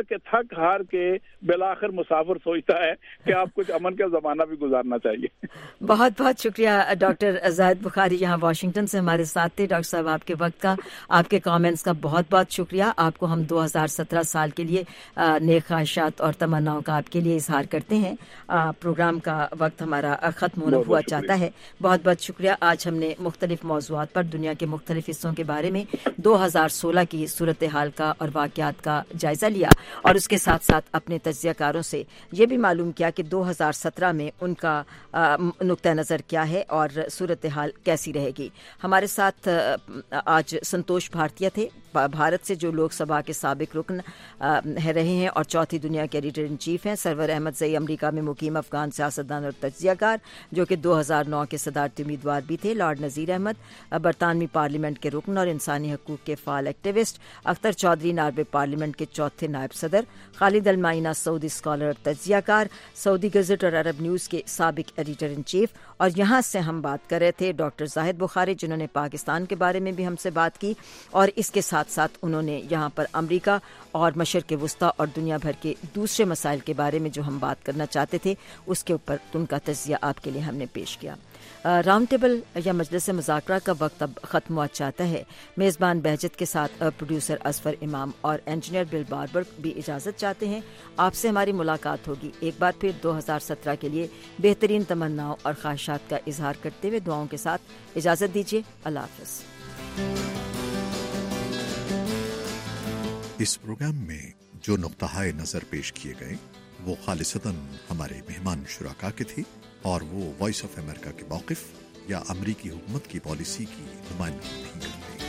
[SPEAKER 9] थक हार के बिलाखिर मुसाफिर सोचता है कि आप कुछ अमन का जमाना भी गुजारना चाहिए।
[SPEAKER 2] बहुत बहुत शुक्रिया डॉक्टर जाहिद बुखारी, यहाँ वाशिंगटन से हमारे साथ थे। डॉक्टर साहब, आपके वक्त का, आपके कमेंट्स का बहुत बहुत शुक्रिया। आपको हम 2017 साल के लिए नेक ख्वाहिशात और तमन्नाओं का आपके लिए इजहार करते हैं। प्रोग्राम का वक्त हमारा खत्म हुआ चाहता है। बहुत बहुत शुक्रिया। आज हमने मुख्तलिफ मौज़ूआत पर दुनिया के मुख्तलिफ हिस्सों के बारे में 2016 की सूरत हाल का और वाक़यात का जायजा लिया, और उसके साथ साथ अपने तज्ज़ियाकारों से ये भी मालूम किया कि 2017 में उनका नुक्ता नज़र क्या है और सूरत हाल कैसी रहेगी। हमारे साथ आज संतोष भारतीय थे, भारत से जो लोकसभा के साबिक रुकन रहे हैं और चौथी दुनिया के एडिटर इन चीफ हैं। सरवर अहमद ज़ई अमरीका में मुकीम अफगान सियासतदान और تجزیہ کار جو کہ 2009 کے صدارتی امیدوار بھی تھے، لارڈ نذیر احمد، برطانوی پارلیمنٹ کے رکن اور انسانی حقوق کے فعال activist, Akhtar Chaudhry Norway parliament کے چوتھے نائب صدر، خالد المائنہ سعودی اسکالر اور تجزیہ کار، سعودی گزٹ اور عرب نیوز کے سابق ایڈیٹر ان چیف، اور یہاں سے ہم بات کر رہے تھے ڈاکٹر زاہد بخاری جنہوں نے پاکستان کے بارے میں بھی ہم سے بات کی، اور اس کے ساتھ ساتھ انہوں نے یہاں پر امریکہ اور مشرق وسطیٰ اور دنیا بھر کے دوسرے مسائل کے بارے میں جو ہم بات کرنا چاہتے تھے اس کے اوپر ان کا تجزیہ آپ کے لیے ہم نے پیش کیا۔ راؤنڈ ٹیبل یا مجلس مذاکرہ کا وقت اب ختم ہوا چاہتا ہے۔ میزبان بہجت کے ساتھ پروڈیوسر اظفر امام اور انجینئر بل باربر بھی اجازت چاہتے ہیں۔ آپ سے ہماری ملاقات ہوگی ایک بار پھر 2017 کے لیے بہترین تمناؤں اور خواہشات کا اظہار کرتے ہوئے دعاؤں کے ساتھ اجازت دیجیے۔ اللہ حافظ۔
[SPEAKER 10] اس پروگرام میں جو نقطۂ نظر پیش کیے گئے وہ خالصتاً ہمارے مہمان شرکاء کے تھے اور وہ وائس آف امریکہ کے موقف یا امریکی حکومت کی پالیسی کی نمائندگی نہیں کرتے۔